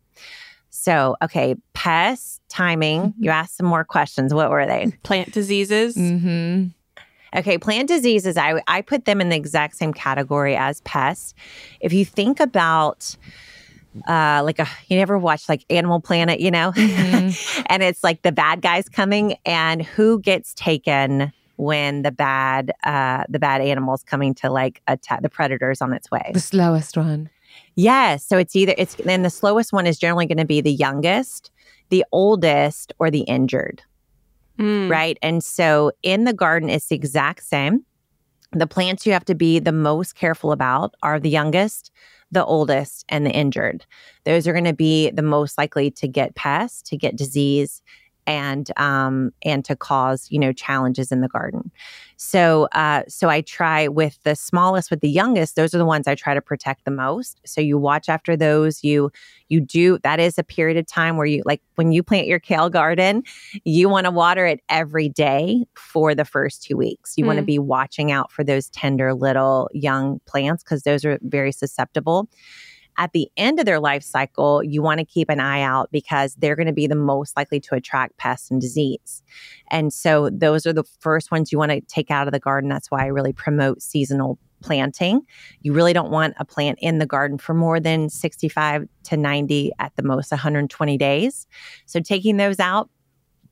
G: So, okay, pests, timing. Mm-hmm. You asked some more questions. What were they?
D: Plant diseases.
F: Mm-hmm.
G: Okay, plant diseases, I, I put them in the exact same category as pests. If you think about uh, like a, you never watch like Animal Planet, you know, mm-hmm. and it's like the bad guys coming and who gets taken when the bad, uh, the bad animal's coming to like attack the predators on its way.
F: The slowest one.
G: Yes. So it's either, it's, then the slowest one is generally going to be the youngest, the oldest, or the injured. Mm. Right. And so in the garden, it's the exact same. The plants you have to be the most careful about are the youngest, the oldest, and the injured. Those are going to be the most likely to get pests, to get disease, and um, and to cause, you know, challenges in the garden. So uh, so I try with the smallest, with the youngest, those are the ones I try to protect the most. So you watch after those. You you do, that is a period of time where you, like when you plant your kale garden, you want to water it every day for the first two weeks. You mm. want to be watching out for those tender little young plants because those are very susceptible. At the end of their life cycle, you want to keep an eye out because they're going to be the most likely to attract pests and disease. And so those are the first ones you want to take out of the garden. That's why I really promote seasonal planting. You really don't want a plant in the garden for more than sixty-five to ninety, at the most one hundred twenty days. So taking those out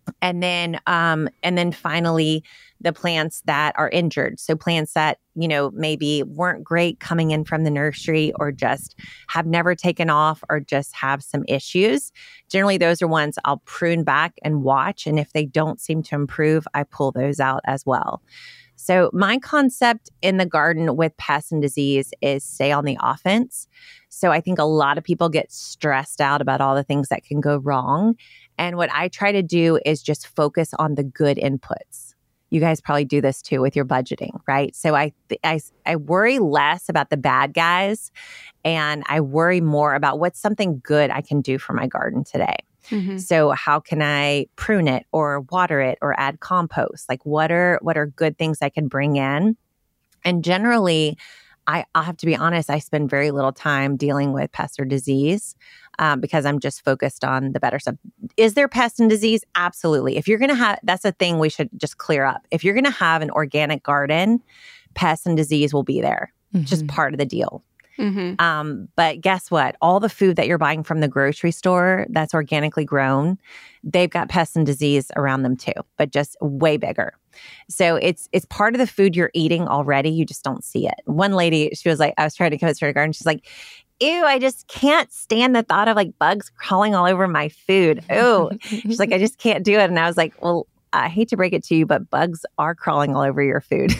G: And then, um, and then finally, the plants that are injured. So plants that, you know, maybe weren't great coming in from the nursery or just have never taken off or just have some issues. Generally, those are ones I'll prune back and watch. And if they don't seem to improve, I pull those out as well. So my concept in the garden with pests and disease is stay on the offense. So I think a lot of people get stressed out about all the things that can go wrong. And what I try to do is just focus on the good inputs. You guys probably do this too with your budgeting, right? So I, I, I worry less about the bad guys and I worry more about what's something good I can do for my garden today. Mm-hmm. So how can I prune it or water it or add compost? Like what are what are good things I can bring in? And generally, I, I'll have to be honest, I spend very little time dealing with pest or disease um, because I'm just focused on the better stuff. Is there pest and disease? Absolutely. If you're going to have, that's a thing we should just clear up. If you're going to have an organic garden, pest and disease will be there. Mm-hmm. Just part of the deal. Mm-hmm. Um, but guess what? All the food that you're buying from the grocery store that's organically grown, they've got pests and disease around them too, but just way bigger. So it's it's part of the food you're eating already. You just don't see it. One lady, she was like, I was trying to convince her to garden. She's like, ew, I just can't stand the thought of like bugs crawling all over my food. Ew. She's like, I just can't do it. And I was like, well, I hate to break it to you, but bugs are crawling all over your food.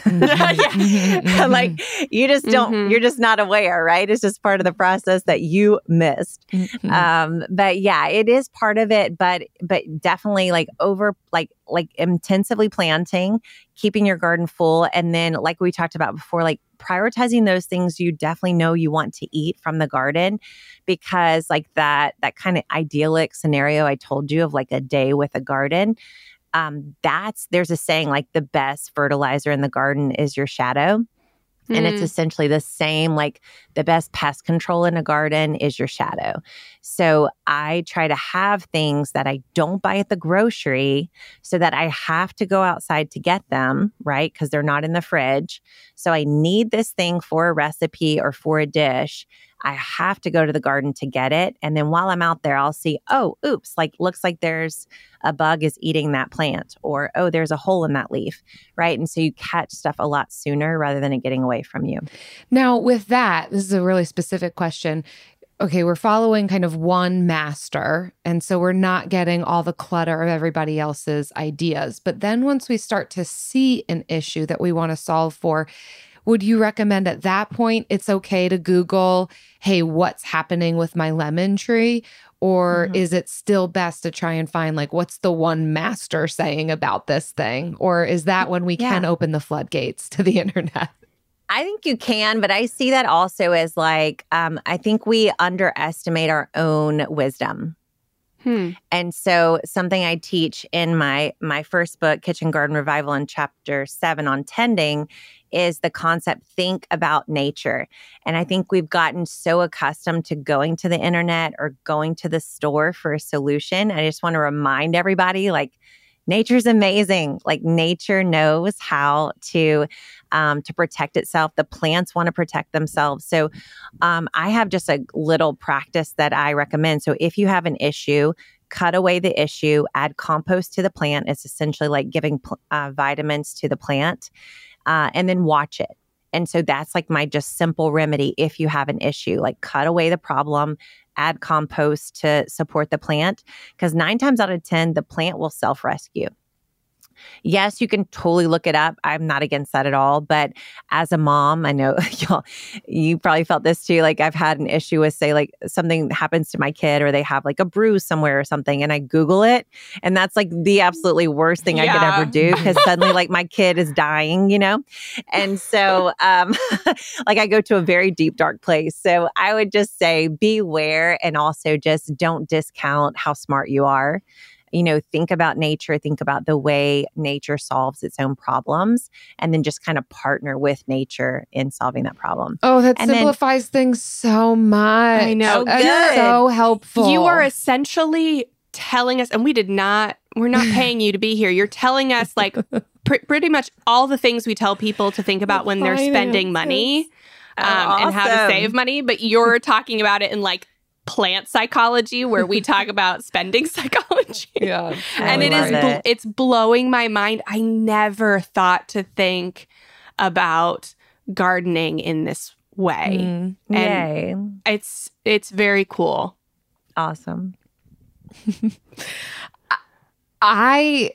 G: Mm-hmm. Like you just don't, mm-hmm. you're just not aware, right? It's just part of the process that you missed. Mm-hmm. Um, but yeah, it is part of it, but, but definitely like over, like, like intensively planting, keeping your garden full. And then like we talked about before, like prioritizing those things you definitely know you want to eat from the garden, because like that, that kind of idyllic scenario I told you of like a day with a garden, Um, that's, there's a saying like the best fertilizer in the garden is your shadow. Mm. And it's essentially the same, like the best pest control in a garden is your shadow. So I try to have things that I don't buy at the grocery so that I have to go outside to get them, right? Because they're not in the fridge. So I need this thing for a recipe or for a dish. I have to go to the garden to get it. And then while I'm out there, I'll see, oh, oops, like looks like there's a bug is eating that plant, or, oh, there's a hole in that leaf, right? And so you catch stuff a lot sooner rather than it getting away from you.
F: Now, with that, this is a really specific question. Okay, we're following kind of one master, and so we're not getting all the clutter of everybody else's ideas. But then once we start to see an issue that we want to solve for, would you recommend at that point it's okay to Google, hey, what's happening with my lemon tree? Or mm-hmm. is it still best to try and find like, what's the one master saying about this thing? Or is that when we yeah. can open the floodgates to the internet?
G: I think you can, but I see that also as like, um, I think we underestimate our own wisdom. Hmm. And so something I teach in my my first book, Kitchen Garden Revival, in chapter seven on tending, is the concept, think about nature. And I think we've gotten so accustomed to going to the internet or going to the store for a solution. I just want to remind everybody, like, nature's amazing. Like nature knows how to um, to protect itself. The plants want to protect themselves. So um, I have just a little practice that I recommend. So if you have an issue, cut away the issue, add compost to the plant. It's essentially like giving uh, vitamins to the plant, uh, and then watch it. And so that's like my just simple remedy if you have an issue, like cut away the problem, add compost to support the plant, because nine times out of ten, the plant will self-rescue. Yes, you can totally look it up. I'm not against that at all. But as a mom, I know y'all, you probably felt this too. Like I've had an issue with, say, like something happens to my kid or they have like a bruise somewhere or something, and I Google it. And that's like the absolutely worst thing yeah. I could ever do, because suddenly like my kid is dying, you know? And so um, like I go to a very deep, dark place. So I would just say beware, and also just don't discount how smart you are. You know, think about nature, think about the way nature solves its own problems, and then just kind of partner with nature in solving that problem.
F: Oh, that
G: and
F: simplifies then, things so much.
D: I know.
F: That's so helpful.
D: You are essentially telling us, and we did not, we're not paying you to be here. You're telling us like pr- pretty much all the things we tell people to think about when they're spending money um,
G: oh, awesome.
D: and how to save money, but you're talking about it in like plant psychology where we talk about spending psychology.
F: Yeah.
D: And
G: I
D: it is
G: love
D: bl-
G: it.
D: it's blowing my mind. I never thought to think about gardening in this way.
F: Mm.
G: Yay.
D: And it's it's very cool.
G: Awesome.
F: I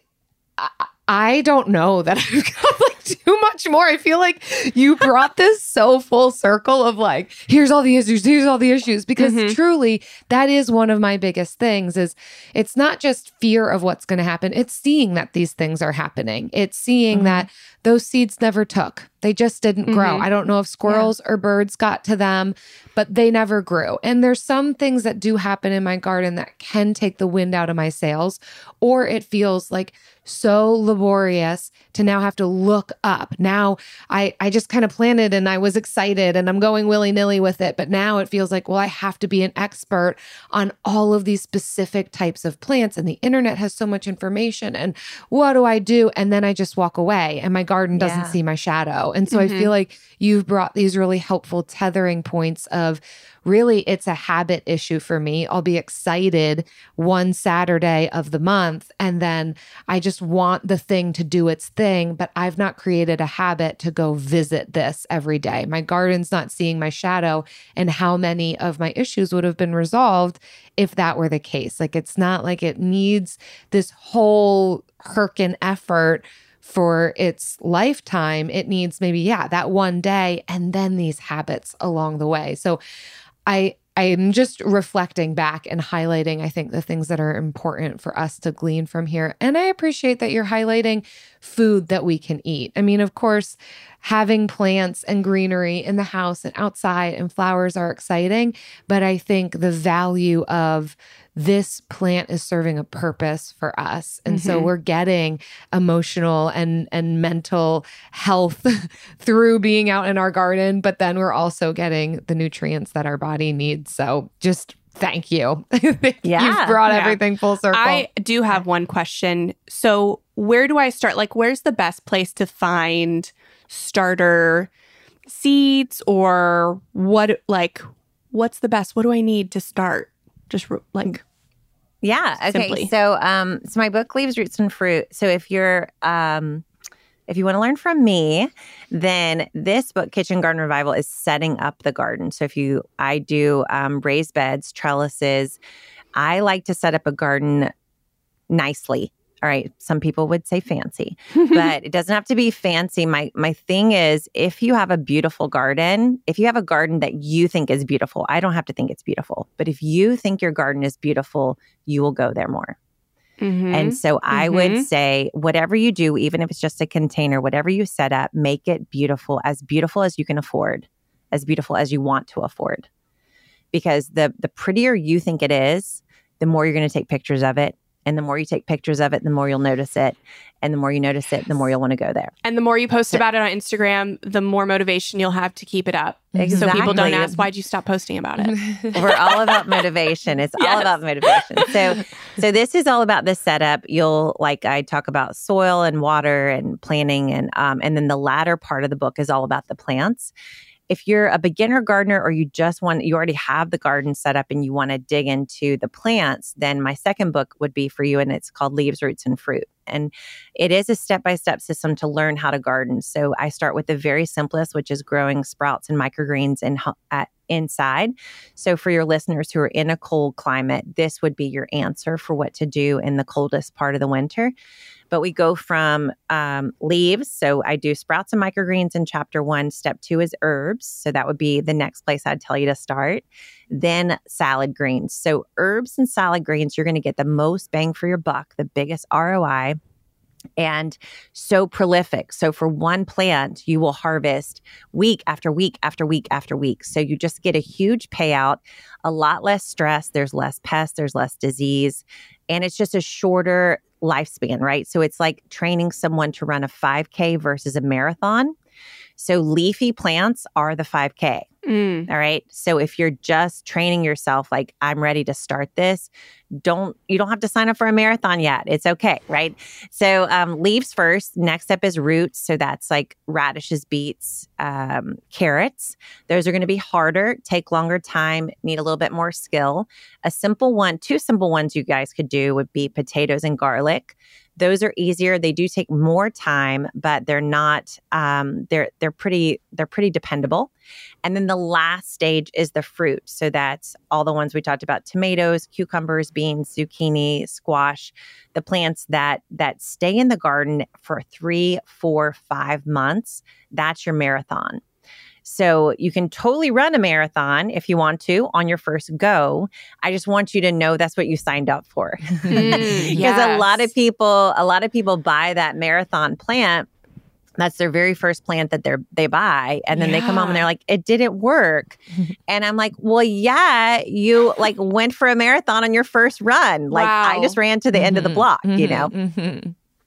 F: I don't know that I've got like too much more. I feel like you brought this so full circle of like, here's all the issues, here's all the issues. Because
D: Mhm.
F: truly, that is one of my biggest things is it's not just fear of what's going to happen. It's seeing that these things are happening. It's seeing
G: Mhm.
F: that those seeds never took. They just didn't grow.
D: Mhm.
F: I don't know if squirrels or birds got to them, but they never grew. And there's some things that do happen in my garden that can take the wind out of my sails, or it feels like so laborious to now have to look up. Now I, I just kind of planted and I was excited and I'm going willy-nilly with it. But now it feels like, well, I have to be an expert on all of these specific types of plants. And the internet has so much information. And what do I do? And then I just walk away and my garden doesn't
G: Yeah.
F: see my shadow. And so
D: Mhm.
F: I feel like you've brought these really helpful tethering points of really it's a habit issue for me. I'll be excited one Saturday of the month and then I just want the thing to do its thing, but I've not created a habit to go visit this every day. My garden's not seeing my shadow, and how many of my issues would have been resolved if that were the case. Like it's not like it needs this whole Herkin effort for its lifetime. It needs maybe, yeah, that one day and then these habits along the way. So I I'm just reflecting back and highlighting, I think, the things that are important for us to glean from here. And I appreciate that you're highlighting food that we can eat. I mean, of course, having plants and greenery in the house and outside and flowers are exciting, but I think the value of this plant is serving a purpose for us. And so
D: Mhm.
F: we're getting emotional and, and mental health through being out in our garden, but then we're also getting the nutrients that our body needs. So just thank you.
G: Yeah.
F: You've brought
D: Yeah.
F: everything full circle.
D: I do have one question. So, where do I start? Like, where's the best place to find starter seeds, or what? Like, what's the best? What do I need to start? Just r- like,
G: Yeah. Okay.
D: Simply.
G: So, um, so my book, Leaves, Roots, and Fruit. So if you're, um, if you want to learn from me, then this book, Kitchen Garden Revival, is setting up the garden. So if you, I do um, raised beds, trellises. I like to set up a garden nicely. All right. Some people would say fancy, but it doesn't have to be fancy. My my thing is, if you have a beautiful garden, if you have a garden that you think is beautiful, I don't have to think it's beautiful. But if you think your garden is beautiful, you will go there more.
D: Mhm.
G: And so I
D: Mhm.
G: would say, whatever you do, even if it's just a container, whatever you set up, make it beautiful, as beautiful as you can afford, as beautiful as you want to afford. Because the the prettier you think it is, the more you're going to take pictures of it. And the more you take pictures of it, the more you'll notice it. And the more you notice it, the more you'll want to go there.
D: And the more you post about it on Instagram, the more motivation you'll have to keep it up. So people don't
G: Exactly.
D: ask, why'd you stop posting about it?
G: We're all about motivation. It's all
D: Yes.
G: about motivation. So, so this is all about the setup. You'll like I talk about soil and water and planting, and um, and then the latter part of the book is all about the plants. If you're a beginner gardener or you just want, you already have the garden set up and you want to dig into the plants, then my second book would be for you, and it's called Leaves, Roots, and Fruit. And it is a step-by-step system to learn how to garden. So I start with the very simplest, which is growing sprouts and microgreens in, at, inside. So for your listeners who are in a cold climate, this would be your answer for what to do in the coldest part of the winter. But we go from um, leaves. So I do sprouts and microgreens in chapter one. Step two is herbs. So that would be the next place I'd tell you to start. Then salad greens. So herbs and salad greens, you're going to get the most bang for your buck, the biggest R O I, and so prolific. So for one plant, you will harvest week after week after week after week. So you just get a huge payout, a lot less stress. There's less pests, there's less disease, and it's just a shorter lifespan, right? So it's like training someone to run a five K versus a marathon. So leafy plants are the five K.
D: Mm.
G: All right. So if you're just training yourself, like I'm ready to start this, don't, you don't have to sign up for a marathon yet. It's okay. Right. So um, leaves first. Next up is roots. So that's like radishes, beets, um, carrots. Those are going to be harder, take longer time, need a little bit more skill. A simple one, two simple ones you guys could do would be potatoes and garlic. Those are easier. They do take more time, but they're not. Um, they're they're pretty they're pretty dependable. And then the last stage is the fruit. So that's all the ones we talked about: tomatoes, cucumbers, beans, zucchini, squash. The plants that that stay in the garden for three, four, five months. That's your marathon. So you can totally run a marathon if you want to on your first go. I just want you to know that's what you signed up for. Because
D: Mm, yes.
G: a lot of people, a lot of people buy that marathon plant. That's their very first plant that they they buy. And then they come home and they're like, it didn't work. And I'm like, well, yeah, you like went for a marathon on your first run. Like
D: Wow.
G: I just ran to the end of the block, you know?
F: Mm-hmm.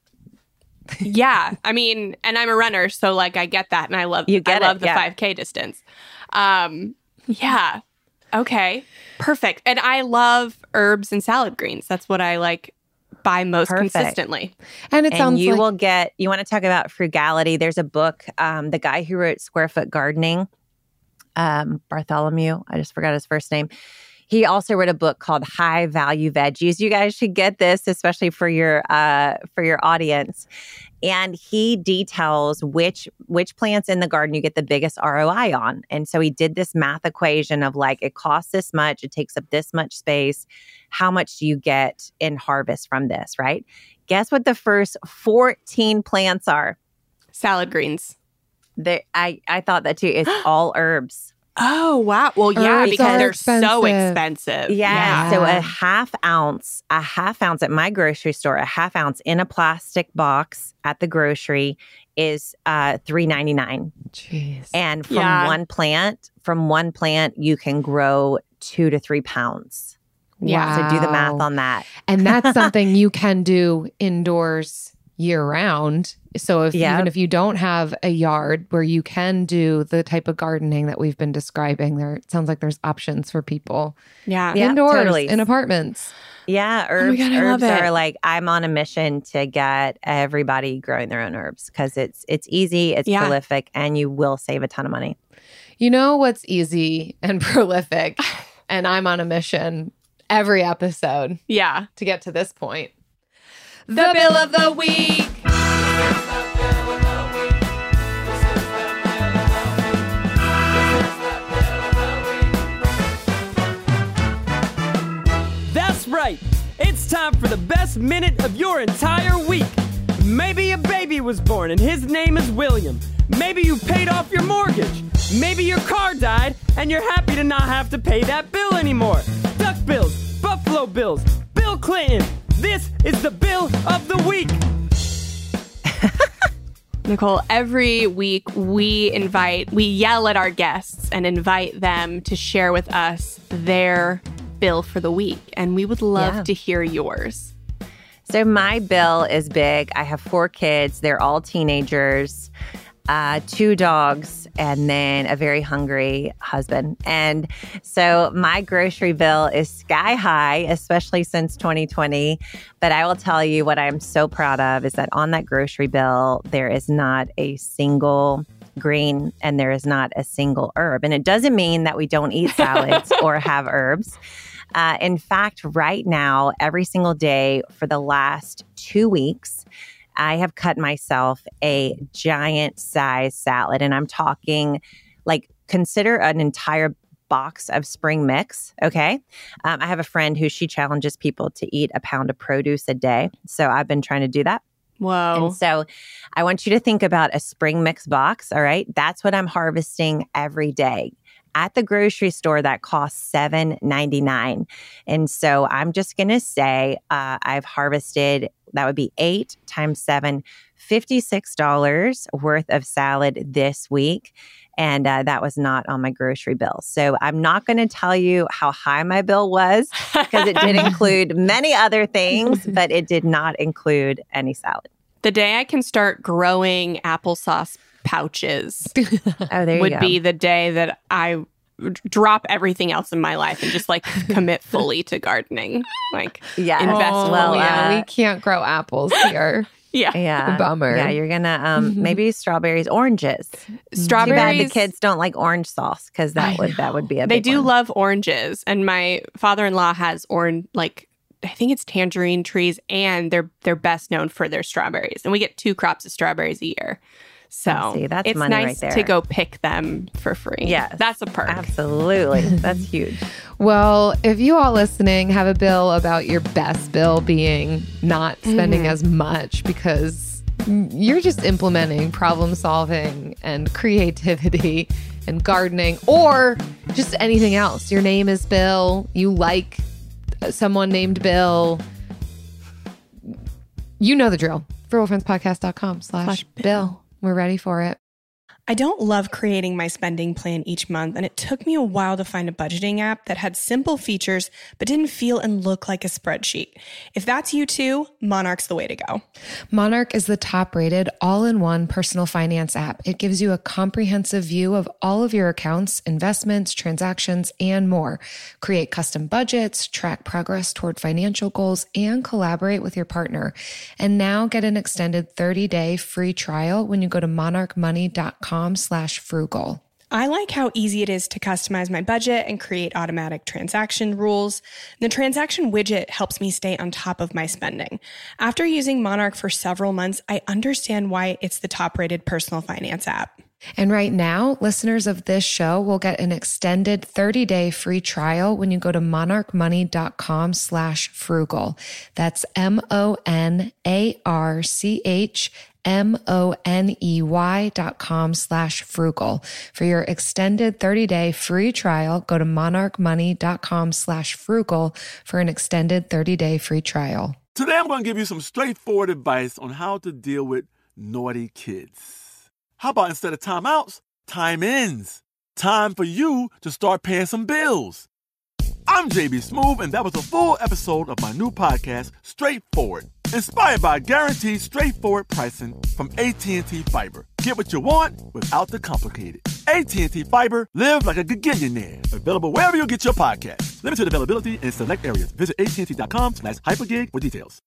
D: Yeah. I mean, and I'm a runner, so like I get that, and I love
G: You get
D: I love
G: it,
D: the
G: yeah.
D: five K distance. Um, yeah. Okay. Perfect. And I love herbs and salad greens. That's what I like buy most
G: Perfect.
D: consistently.
F: And it
G: And
F: sounds
G: you
F: like
G: will get, you want to talk about frugality. There's a book, um, the guy who wrote Square Foot Gardening, um, Bartholomew, I just forgot his first name. He also wrote a book called High Value Veggies. You guys should get this, especially for your uh, for your audience. And he details which which plants in the garden you get the biggest R O I on. And so he did this math equation of like, it costs this much, it takes up this much space. How much do you get in harvest from this, right? Guess what the first fourteen plants are?
D: Salad greens.
G: They, I, I thought that too. It's all herbs.
D: Oh, wow. Well, yeah,
F: Herbs
D: because
F: are
D: they're so
F: expensive.
D: expensive.
G: Yeah. So
F: Yeah.
G: a half ounce, a half ounce at my grocery store, a half ounce in a plastic box at the grocery is uh, three ninety-nine.
F: jeez.
G: And from
D: Yeah.
G: one plant, from one plant, you can grow two to three pounds.
D: Yeah.
G: So do the math
F: Wow.
G: on that.
F: And that's something you can do indoors year round. So if
G: Yeah.
F: even if you don't have a yard where you can do the type of gardening that we've been describing, there it sounds like there's options for people
D: Yeah.
G: Yeah,
F: indoors
G: totally.
F: in apartments.
G: Yeah, herbs,
D: God, I love
G: herbs
D: it.
G: are like, I'm on a mission to get everybody growing their own herbs because it's it's easy, it's
D: Yeah.
G: prolific, and you will save a ton of money.
F: You know what's easy and prolific, and I'm on a mission every episode
D: Yeah.
F: to get to this point.
D: The bill of the week.
E: That's right. It's time for the best minute of your entire week. Maybe a baby was born and his name is William. Maybe you paid off your mortgage. Maybe your car died and you're happy to not have to pay that bill anymore. Duck bills, Buffalo Bills, Bill Clinton. This is the bill of the week.
D: Nicole, every week we invite, we yell at our guests and invite them to share with us their bill for the week. And we would love
G: Yeah.
D: to hear yours.
G: So my bill is big. I have four kids. They're all teenagers, uh, two dogs, and then a very hungry husband. And so my grocery bill is sky high, especially since twenty twenty. But I will tell you what I'm so proud of is that on that grocery bill, there is not a single green and there is not a single herb. And it doesn't mean that we don't eat salads or have herbs. Uh, in fact, right now, every single day for the last two weeks, I have cut myself a giant size salad. And I'm talking like consider an entire box of spring mix. Okay. Um, I have a friend who she challenges people to eat a pound of produce a day. So I've been trying to do that.
D: Whoa.
G: And so I want you to think about a spring mix box. All right. That's what I'm harvesting every day. At the grocery store, that costs seven ninety-nine. And so I'm just going to say uh, I've harvested, that would be eight times seven, fifty-six dollars worth of salad this week. And uh, that was not on my grocery bill. So I'm not going to tell you how high my bill was because it did include many other things, but it did not include any salad.
D: The day I can start growing applesauce pouches
G: Oh, there you
D: would
G: go.
D: be the day that I drop everything else in my life and just like commit fully to gardening. Like,
G: yeah,
D: invest
F: Oh,
D: well.
F: yeah,
G: uh,
F: we can't grow apples here.
D: Yeah.
G: Yeah.
F: Bummer.
G: Yeah, you're gonna um maybe strawberries, oranges. Too bad
D: Strawberries.
G: the kids don't like orange sauce because that
D: I
G: would that would be a
D: They
G: big
D: do
G: one.
D: love oranges, and my father-in-law has orange, like I think it's tangerine trees, and they're they're best known for their strawberries. And we get two crops of strawberries a year, so
G: Oh, see, that's
D: it's
G: money right
D: nice
G: there.
D: to go pick them for free.
G: Yes.
D: That's a perk.
G: Absolutely. That's huge.
F: Well, if you all listening have a bill about your best bill being not spending
D: Mm-hmm.
F: as much because you're just implementing problem solving and creativity and gardening or just anything else. Your name is Bill. You like someone named Bill. You know the drill. frugalfriendspodcast.com slash
D: Slash
F: Bill.
D: Bill.
F: We're ready for it.
I: I don't love creating my spending plan each month, and it took me a while to find a budgeting app that had simple features but didn't feel and look like a spreadsheet. If that's you too, Monarch's the way to go.
F: Monarch is the top-rated all-in-one personal finance app. It gives you a comprehensive view of all of your accounts, investments, transactions, and more. Create custom budgets, track progress toward financial goals, and collaborate with your partner. And now get an extended thirty-day free trial when you go to monarch money dot com slash frugal.
I: I like how easy it is to customize my budget and create automatic transaction rules. The transaction widget helps me stay on top of my spending. After using Monarch for several months, I understand why it's the top-rated personal finance app.
F: And right now, listeners of this show will get an extended thirty-day free trial when you go to monarch money dot com slash frugal. That's M O N A R C H M O N E Y dot com slash frugal. For your extended thirty-day free trial, go to monarch money dot com slash frugal for an extended thirty-day free trial.
A: Today I'm going to give you some straightforward advice on how to deal with naughty kids. How about instead of timeouts, time ins? Time for you to start paying some bills. I'm J B Smoove, and that was a full episode of my new podcast, Straightforward, inspired by guaranteed straightforward pricing from A T and T Fiber. Get what you want without the complicated. A T and T Fiber, live like a gigillionaire. Available wherever you get your podcast. Limited availability in select areas. Visit A T and T dot com slash hypergig for details.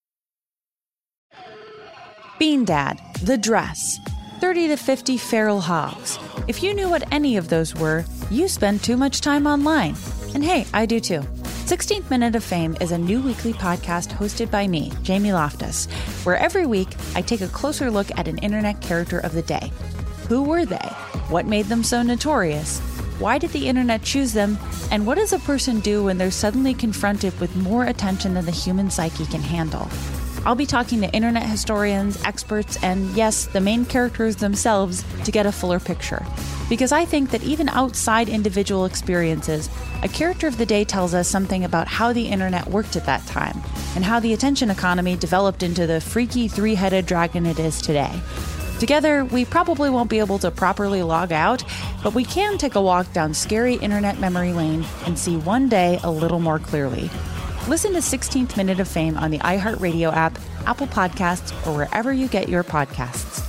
C: Bean Dad, The Dress, thirty to fifty Feral Hogs. If you knew what any of those were, you spend too much time online. And hey, I do too. sixteenth Minute of Fame is a new weekly podcast hosted by me, Jamie Loftus, where every week I take a closer look at an internet character of the day. Who were they? What made them so notorious? Why did the internet choose them? And what does a person do when they're suddenly confronted with more attention than the human psyche can handle? I'll be talking to internet historians, experts, and yes, the main characters themselves to get a fuller picture. Because I think that even outside individual experiences, a character of the day tells us something about how the internet worked at that time, and how the attention economy developed into the freaky three-headed dragon it is today. Together, we probably won't be able to properly log out, but we can take a walk down scary internet memory lane and see one day a little more clearly. Listen to sixteenth Minute of Fame on the iHeartRadio app, Apple Podcasts, or wherever you get your podcasts.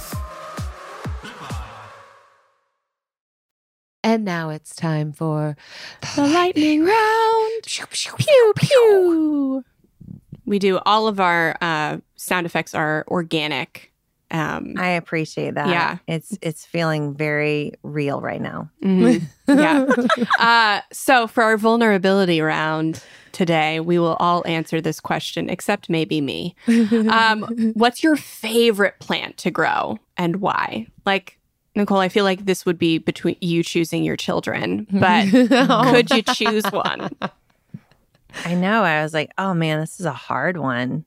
F: And now it's time for
D: The lightning round. Pew, pew, pew. We do all of our uh, sound effects are organic. Um,
G: I appreciate that.
D: Yeah.
G: It's it's feeling very real right now.
D: mhm. Yeah. Uh, so for our vulnerability round today, we will all answer this question, except maybe me. Um, what's your favorite plant to grow and why? Like, Nicole, I feel like this would be between you choosing your children, but could you choose one?
G: I know. I was like, oh man, this is a hard one.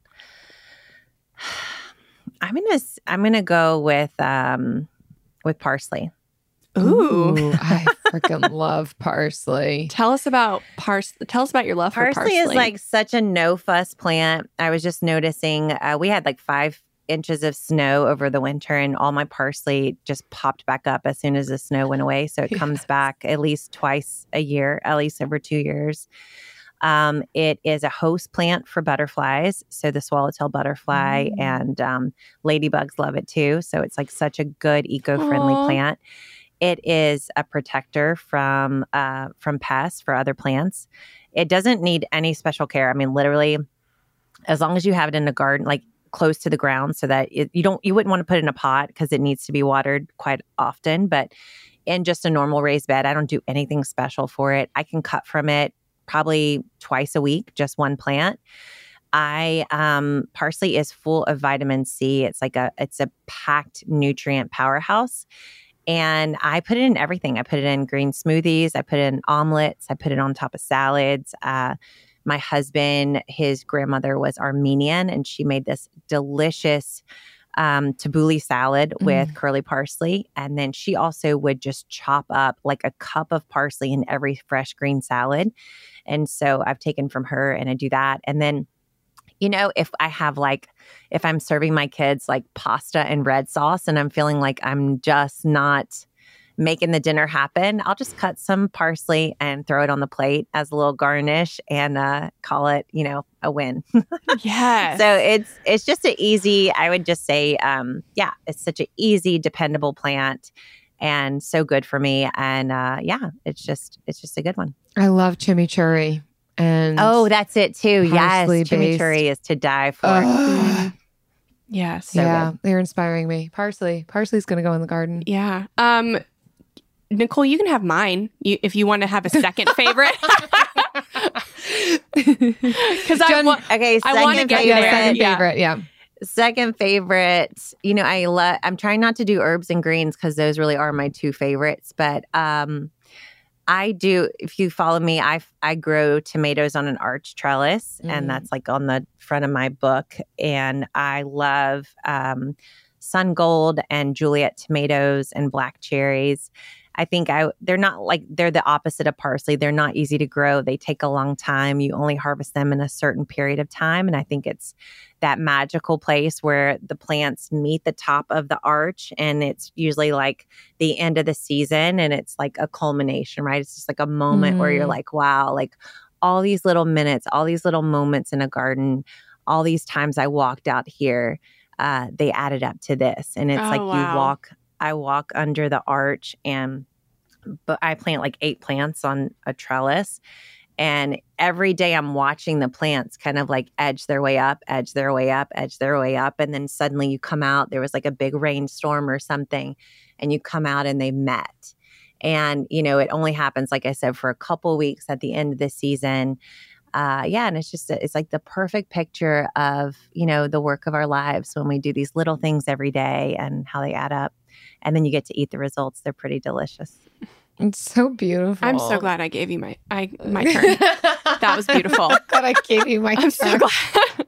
G: I'm gonna I'm gonna go with um with parsley.
D: Ooh.
F: Ooh, I freaking love parsley.
D: Tell us about parsley. Tell us about your love
G: Parsley,
D: for parsley.
G: is like such a no fuss plant. I was just noticing uh, we had like five inches of snow over the winter, and all my parsley just popped back up as soon as the snow went away. So it
F: Yes.
G: comes back at least twice a year, at least over two years. Um, it is a host plant for butterflies. So the swallowtail butterfly
F: Mm.
G: and um, ladybugs love it too. So it's like such a good eco-friendly
D: Aw.
G: plant. It is a protector from uh, from pests for other plants. It doesn't need any special care. I mean, literally, as long as you have it in the garden, like close to the ground, so that it, you don't, you wouldn't want to put it in a pot because it needs to be watered quite often. But in just a normal raised bed, I don't do anything special for it. I can cut from it probably twice a week, just one plant. I um, parsley is full of vitamin C. It's like a it's a packed nutrient powerhouse. And I put it in everything. I put it in green smoothies. I put it in omelets. I put it on top of salads. Uh, my husband, his grandmother was Armenian, and she made this delicious um, tabbouleh salad with mm. curly parsley. And then she also would just chop up like a cup of parsley in every fresh green salad. And so I've taken from her and I do that. And then, you know, if I have like, if I'm serving my kids like pasta and red sauce and I'm feeling like I'm just not making the dinner happen, I'll just cut some parsley and throw it on the plate as a little garnish and uh, call it, you know, a win.
D: Yes.
G: So it's it's just an easy, I would just say, um, yeah, it's such an easy, dependable plant and so good for me. And uh, yeah, it's just it's just a good one.
F: I love chimichurri. And
G: oh, that's it too. Yes,
F: based.
G: chimichurri is to die for.
F: Uh,
D: yes,
G: so
F: yeah,
G: good.
F: They're inspiring me. Parsley, parsley's going to go in the garden.
D: Yeah. Um, Nicole, you can have mine you, if you want to have a second favorite. Because I want,
G: okay,
D: I want to get
G: favorite.
D: there.
F: Second
D: yeah.
F: favorite, yeah.
G: Second favorite, you know, I love. I'm trying not to do herbs and greens because those really are my two favorites. But um, I do. If you follow me, I I grow tomatoes on an arch trellis, mm. and that's like on the front of my book. And I love um, Sun Gold and Juliet tomatoes and black cherries. I think I they're not like they're the opposite of parsley. They're not easy to grow. They take a long time. You only harvest them in a certain period of time. And I think it's that magical place where the plants meet the top of the arch. And it's usually like the end of the season. And it's like a culmination, right? It's just like a moment mm. where you're like, wow, like all these little minutes, all these little moments in a garden, all these times I walked out here, uh, they added up to this. And it's
D: oh,
G: like
D: wow.
G: you walk I walk under the arch and but I plant like eight plants on a trellis. And every day I'm watching the plants kind of like edge their way up, edge their way up, edge their way up. And then suddenly you come out, there was like a big rainstorm or something, and you come out and they met. And, you know, it only happens, like I said, for a couple weeks at the end of the season. Uh, yeah. And it's just, it's like the perfect picture of, you know, the work of our lives when we do these little things every day and how they add up. And then you get to eat the results. They're pretty delicious.
F: It's so beautiful.
D: I'm so glad I gave you my I my turn. That was beautiful.
F: Glad I gave you my
D: I'm
F: turn.
D: so glad.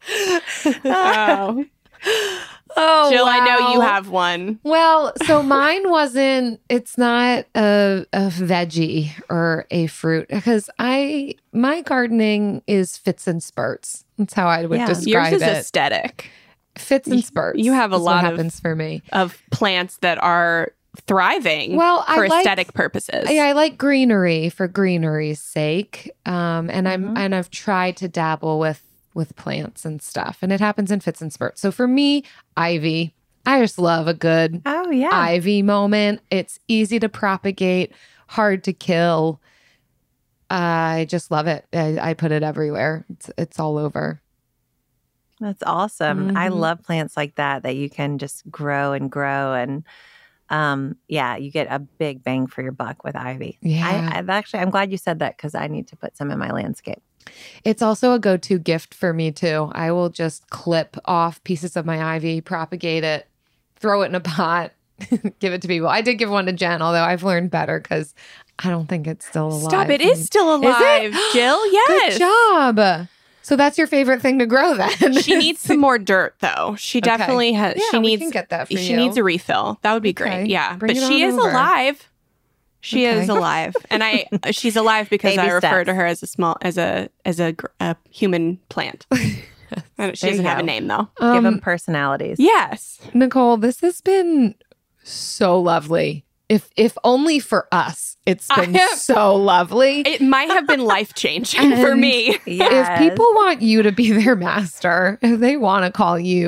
D: oh.
F: Oh,
D: Jill,
F: wow.
D: I know you have one.
F: Well, so mine wasn't, it's not a, a veggie or a fruit because I, my gardening is fits and spurts. That's how I would
G: Yeah.
F: describe
D: Yours is
F: it.
D: aesthetic.
F: Fits and spurts.
D: You have a
F: is
D: lot
F: what
D: of
F: happens for me.
D: of plants that are thriving
F: Well, I
D: for
F: like-
D: aesthetic purposes.
F: Yeah, I like greenery for greenery's sake. Um, and I'm
G: Mhm.
F: and I've tried to dabble with with plants and stuff. And it happens in fits and spurts. So for me, ivy. I just love a good
G: Oh, yeah.
F: ivy moment. It's easy to propagate, hard to kill. I just love it. I, I put it everywhere. It's it's all over.
G: That's awesome. I
F: Mhm.
G: love plants like that, that you can just grow and grow. And um, yeah, you get a big bang for your buck with ivy.
F: Yeah.
G: I, I've actually, I'm glad you said that because I need to put some in my landscape.
F: It's also a go-to gift for me too. I will just clip off pieces of my ivy, propagate it, throw it in a pot, give it to people. I did give one to Jen, although I've learned better because I don't think it's still alive.
D: Stop, it is still
F: Is it?
D: alive, Jill. Yes.
F: Good job. So that's your favorite thing to grow then.
D: She needs some more dirt though. She
F: Okay.
D: she has
F: Yeah,
D: she
F: we
D: needs
F: can get that for
D: she
F: you.
D: needs a refill. That would be
F: Okay.
D: great. Yeah.
F: Bring
D: but
F: it
D: she
F: on
D: is
F: over.
D: alive. She
F: Okay.
D: is alive. And I she's alive because
G: Baby
D: I refer
G: steps.
D: to her as a small as a as a, gr- a human plant. I don't- she
G: There you
D: doesn't have a
G: go.
D: name though.
G: Give
F: Um,
G: them personalities.
D: Yes.
F: Nicole, this has been so lovely. If if only for us, it's
D: I
F: been
D: have-
F: so lovely.
D: It might have been life changing for
F: And
D: me.
G: Yes.
F: If people want you to be their master, if they want to call you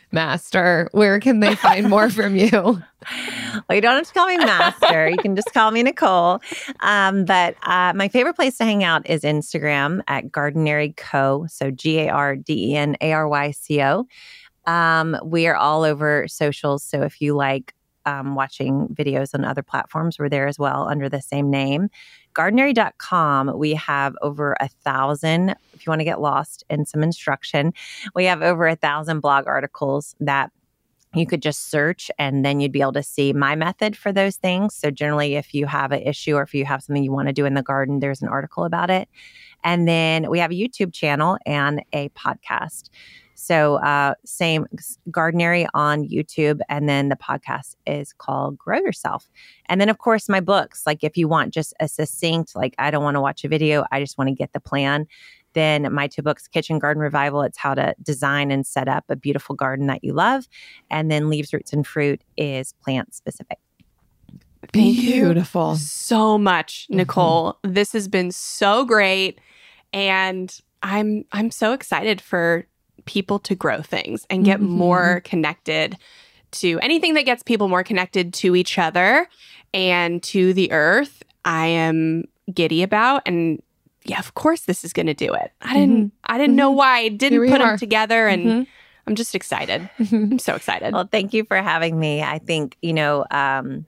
F: Master. Where can they find more from you?
G: Well, you don't have to call me Master. You can just call me Nicole. Um, but uh, my favorite place to hang out is Instagram at Gardenary Co. So G A R D E N A R Y C O. Um, we are all over socials. So if you like um, watching videos on other platforms, we're there as well under the same name. Gardenary dot com, we have over a thousand, if you want to get lost in some instruction, we have over a thousand blog articles that you could just search, and then you'd be able to see my method for those things. So generally, if you have an issue or if you have something you want to do in the garden, there's an article about it. And then we have a YouTube channel and a podcast. So uh, same Gardenary on YouTube, and then the podcast is called Grow Yourself. And then, of course, my books. Like if you want just a succinct, like I don't want to watch a video, I just want to get the plan, then my two books, Kitchen Garden Revival, it's how to design and set up a beautiful garden that you love. And then Leaves, Roots, and Fruit is plant specific.
D: Thank
F: Beautiful.
D: you so much, Nicole. Mm-hmm. This has been so great. And I'm I'm so excited for people to grow things and get mm-hmm. more connected to anything that gets people more connected to each other and to the earth. I am giddy about, and yeah, of course this is going to do it. I didn't mm-hmm. I didn't mm-hmm. know why I didn't put are. them together, and mm-hmm. I'm just excited. Mm-hmm. I'm so excited.
G: Well, thank you for having me. I think, you know, um,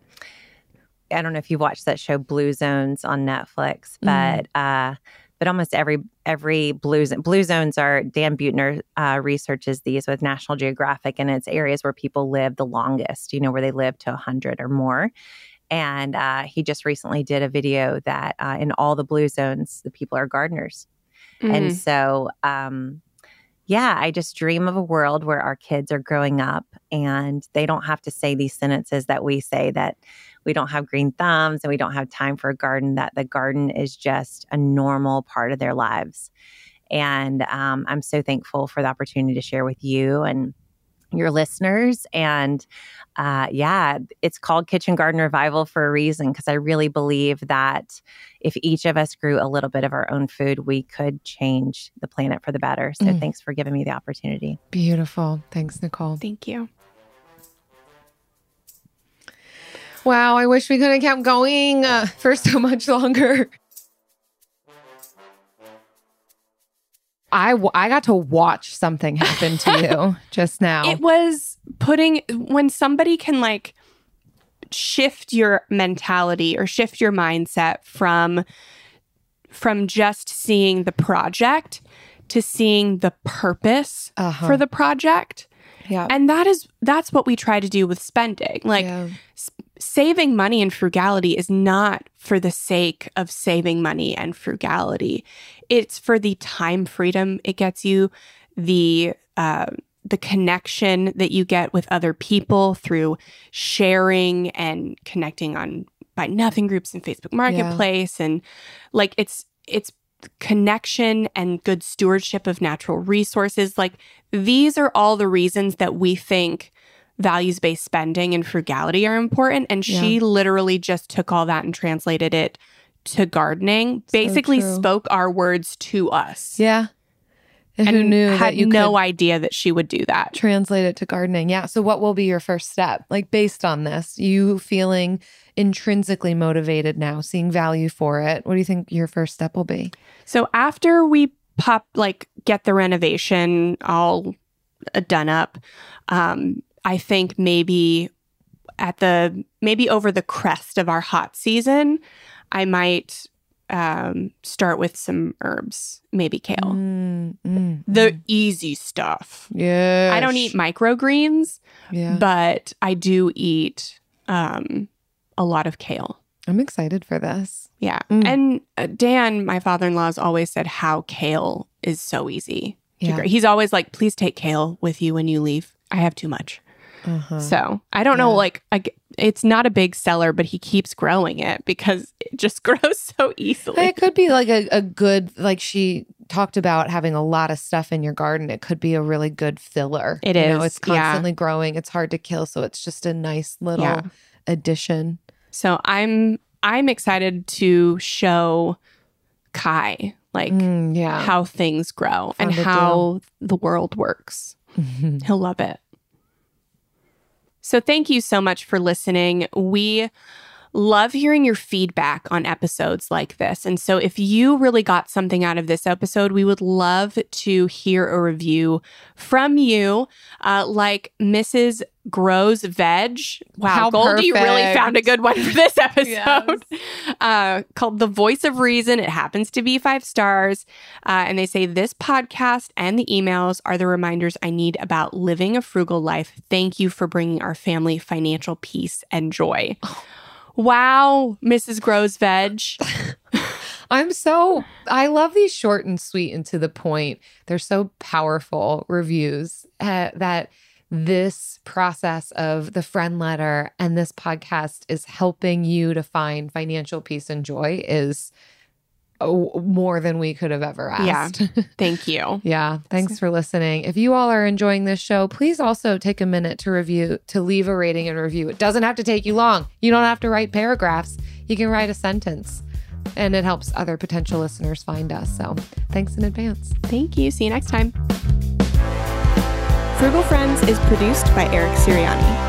G: I don't know if you've watched that show Blue Zones on Netflix, but mm-hmm. uh But almost every every blue zone, blue zones are, Dan Buettner uh, researches these with National Geographic, and it's areas where people live the longest, you know, where they live to one hundred or more. And uh, he just recently did a video that uh, in all the blue zones, the people are gardeners. Mm. And so, um, yeah, I just dream of a world where our kids are growing up and they don't have to say these sentences that we say, that we don't have green thumbs and we don't have time for a garden, that the garden is just a normal part of their lives. And um, I'm so thankful for the opportunity to share with you and your listeners. And uh, yeah, it's called Kitchen Garden Revival for a reason, because I really believe that if each of us grew a little bit of our own food, we could change the planet for the better. So mm. thanks for giving me the opportunity.
F: Beautiful. Thanks, Nicole.
D: Thank you.
F: Wow, I wish we could have kept going uh, for so much longer. I, w- I got to watch something happen to you just now.
D: It was putting, when somebody can like shift your mentality or shift your mindset from, from just seeing the project to seeing the purpose uh-huh. for the project.
F: Yeah.
D: And that is, that's what we try to do with spending. Like yeah. s- saving money and frugality is not for the sake of saving money and frugality. It's for the time freedom it gets you, the uh, the connection that you get with other people through sharing and connecting on Buy Nothing groups and Facebook Marketplace. Yeah. And like it's it's connection and good stewardship of natural resources. Like these are all the reasons that we think values-based spending and frugality are important. And yeah. she literally just took all that and translated it to gardening, so basically true. Spoke our words to us.
F: Yeah. And,
D: and
F: who knew
D: had
F: that you
D: no
F: could
D: idea that she would do that.
F: Translate it to gardening. Yeah. So what will be your first step? Like based on this, you feeling intrinsically motivated now, seeing value for it. What do you think your first step will be?
D: So after we pop, like get the renovation all uh, done up, um, I think maybe at the, maybe over the crest of our hot season, I might um, start with some herbs, maybe kale.
F: Mm, mm,
D: the
F: mm.
D: easy stuff.
F: Yeah.
D: I don't eat microgreens,
F: yeah.
D: but I do eat um, a lot of kale.
F: I'm excited for this.
D: Yeah. Mm. And uh, Dan, my father-in-law, has always said how kale is so easy to
F: yeah.
D: grow. He's always like, please take kale with you when you leave. I have too much.
F: Uh-huh.
D: So I don't yeah. know, like, I, it's not a big seller, but he keeps growing it because it just grows so easily.
F: It could be like a, a good, like she talked about having a lot of stuff in your garden. It could be a really good filler.
D: It
F: you
D: is.
F: Know, it's constantly
D: yeah.
F: growing. It's hard to kill. So it's just a nice little yeah. addition.
D: So I'm, I'm excited to show Kai, like
F: mm, yeah.
D: how things grow
F: Fun
D: and how do. the world works.
F: Mm-hmm.
D: He'll love it. So thank you so much for listening. We love hearing your feedback on episodes like this. And so if you really got something out of this episode, we would love to hear a review from you, uh, like Missus Grows Veg. Wow,
F: How
D: Goldie
F: perfect.
D: really found a good one for this episode.
F: Yes.
D: Uh, called The Voice of Reason. It happens to be five stars. Uh, and they say, this podcast and the emails are the reminders I need about living a frugal life. Thank you for bringing our family financial peace and joy. Wow, Missus Grows Veg.
F: I'm so, I love these short and sweet and to the point. They're so powerful reviews uh, that this process of the friend letter and this podcast is helping you to find financial peace and joy is oh, more than we could have ever asked.
D: Yeah, thank you.
F: Yeah, thanks for listening. If you all are enjoying this show, please also take a minute to review, to leave a rating and review. It doesn't have to take you long. You don't have to write paragraphs. You can write a sentence, and it helps other potential listeners find us. So thanks in advance.
D: Thank you. See you next time. Frugal Friends is produced by Eric Siriani.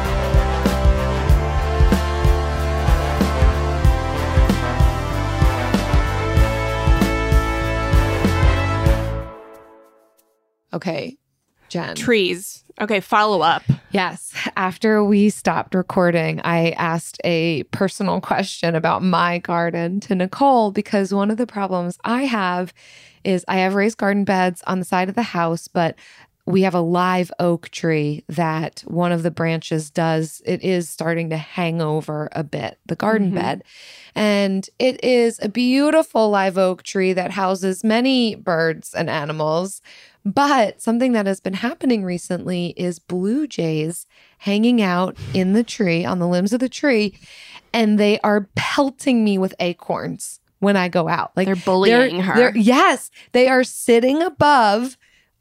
F: Okay, Jen.
D: Trees. Okay, follow up.
F: Yes. After we stopped recording, I asked a personal question about my garden to Nicole because one of the problems I have is I have raised garden beds on the side of the house, but we have a live oak tree that one of the branches does, it is starting to hang over a bit, the garden mm-hmm. bed. And it is a beautiful live oak tree that houses many birds and animals. But something that has been happening recently is blue jays hanging out in the tree, on the limbs of the tree, and they are pelting me with acorns when I go out. Like
D: they're bullying
F: they're,
D: her.
F: They're, yes, they are sitting above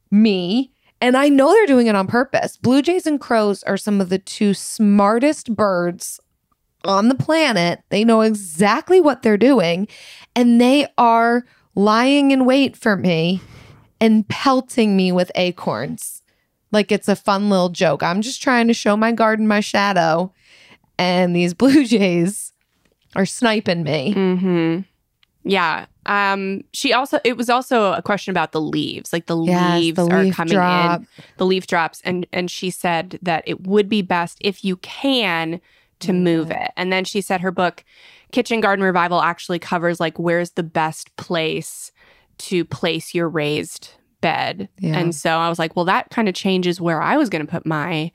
F: me, and I know they're doing it on purpose. Blue jays and crows are some of the two smartest birds on the planet. They know exactly what they're doing, and they are lying in wait for me and pelting me with acorns. Like it's a fun little joke. I'm just trying to show my garden my shadow, and these blue jays are sniping me.
D: Mm-hmm. Yeah. Um, she also, it was also a question about the leaves. Like the
F: yes,
D: leaves
F: the
D: are
F: leaf
D: coming
F: drop.
D: in, the leaf drops. And, and she said that it would be best if you can to move it. And then she said her book, Kitchen Garden Revival, actually covers like, where's the best place to place your raised bed.
F: Yeah.
D: And so I was like, well, that kind of changes where I was going to put my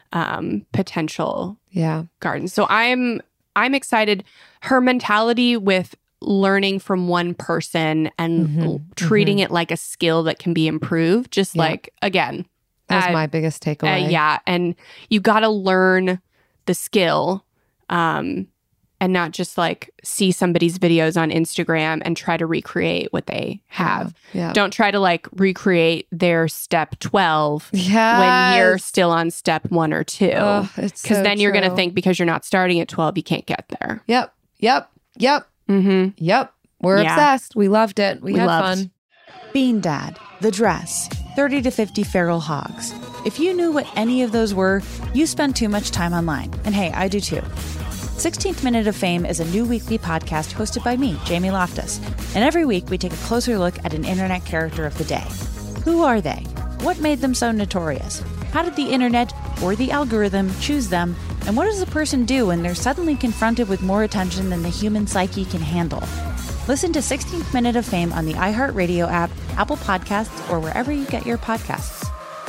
D: um, potential
F: yeah.
D: garden. So I'm, I'm excited. Her mentality with learning from one person and
F: mm-hmm,
D: treating
F: mm-hmm.
D: it like a skill that can be improved. Just
F: yeah.
D: like, again,
F: that was
D: uh,
F: my biggest takeaway.
D: Uh, yeah. And you got to learn the skill um, and not just like see somebody's videos on Instagram and try to recreate what they have.
F: Yeah. Yeah.
D: Don't try to like recreate their step twelve
F: yes.
D: when you're still on step one or two.
F: Oh, it's
D: Because
F: so
D: then you're going to
F: true.
D: think because you're not starting at twelve, you can't get there.
F: Yep. Yep. Yep.
D: Mm-hmm.
F: Yep. We're
D: Yeah.
F: obsessed. We loved it. We,
D: We
F: had
D: loved.
F: fun.
C: Bean Dad, The Dress, thirty to fifty Feral Hogs. If you knew what any of those were, you spend too much time online. And hey, I do too. sixteenth Minute of Fame is a new weekly podcast hosted by me, Jamie Loftus. And every week we take a closer look at an internet character of the day. Who are they? What made them so notorious? How did the internet or the algorithm choose them? And what does a person do when they're suddenly confronted with more attention than the human psyche can handle? Listen to sixteenth Minute of Fame on the iHeartRadio app, Apple Podcasts, or wherever you get your podcasts.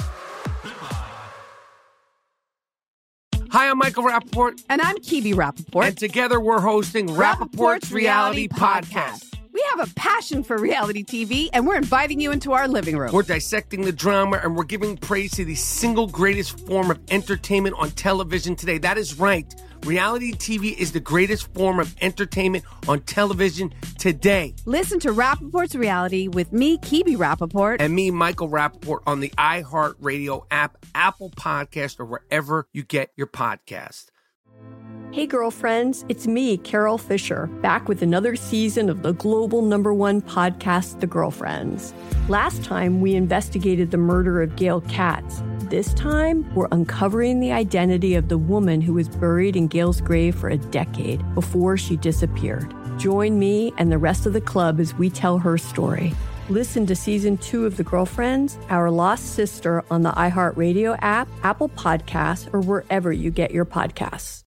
J: Hi, I'm Michael Rappaport.
K: And I'm Kibi Rappaport.
J: And together we're hosting Rappaport's Reality Podcast.
K: We have a passion for reality T V, and we're inviting you into our living room.
J: We're dissecting the drama, and we're giving praise to the single greatest form of entertainment on television today. That is right. Reality T V is the greatest form of entertainment on television today.
K: Listen to Rappaport's Reality with me, Kibi Rappaport.
J: And me, Michael Rappaport, on the iHeartRadio app, Apple Podcast, or wherever you get your podcast.
L: Hey, girlfriends, it's me, Carol Fisher, back with another season of the global number one podcast, The Girlfriends. Last time, we investigated the murder of Gail Katz. this time, we're uncovering the identity of the woman who was buried in Gail's grave for a decade before she disappeared. Join me and the rest of the club as we tell her story. Listen to season two of The Girlfriends, Our Lost Sister on the iHeartRadio app, Apple Podcasts, or wherever you get your podcasts.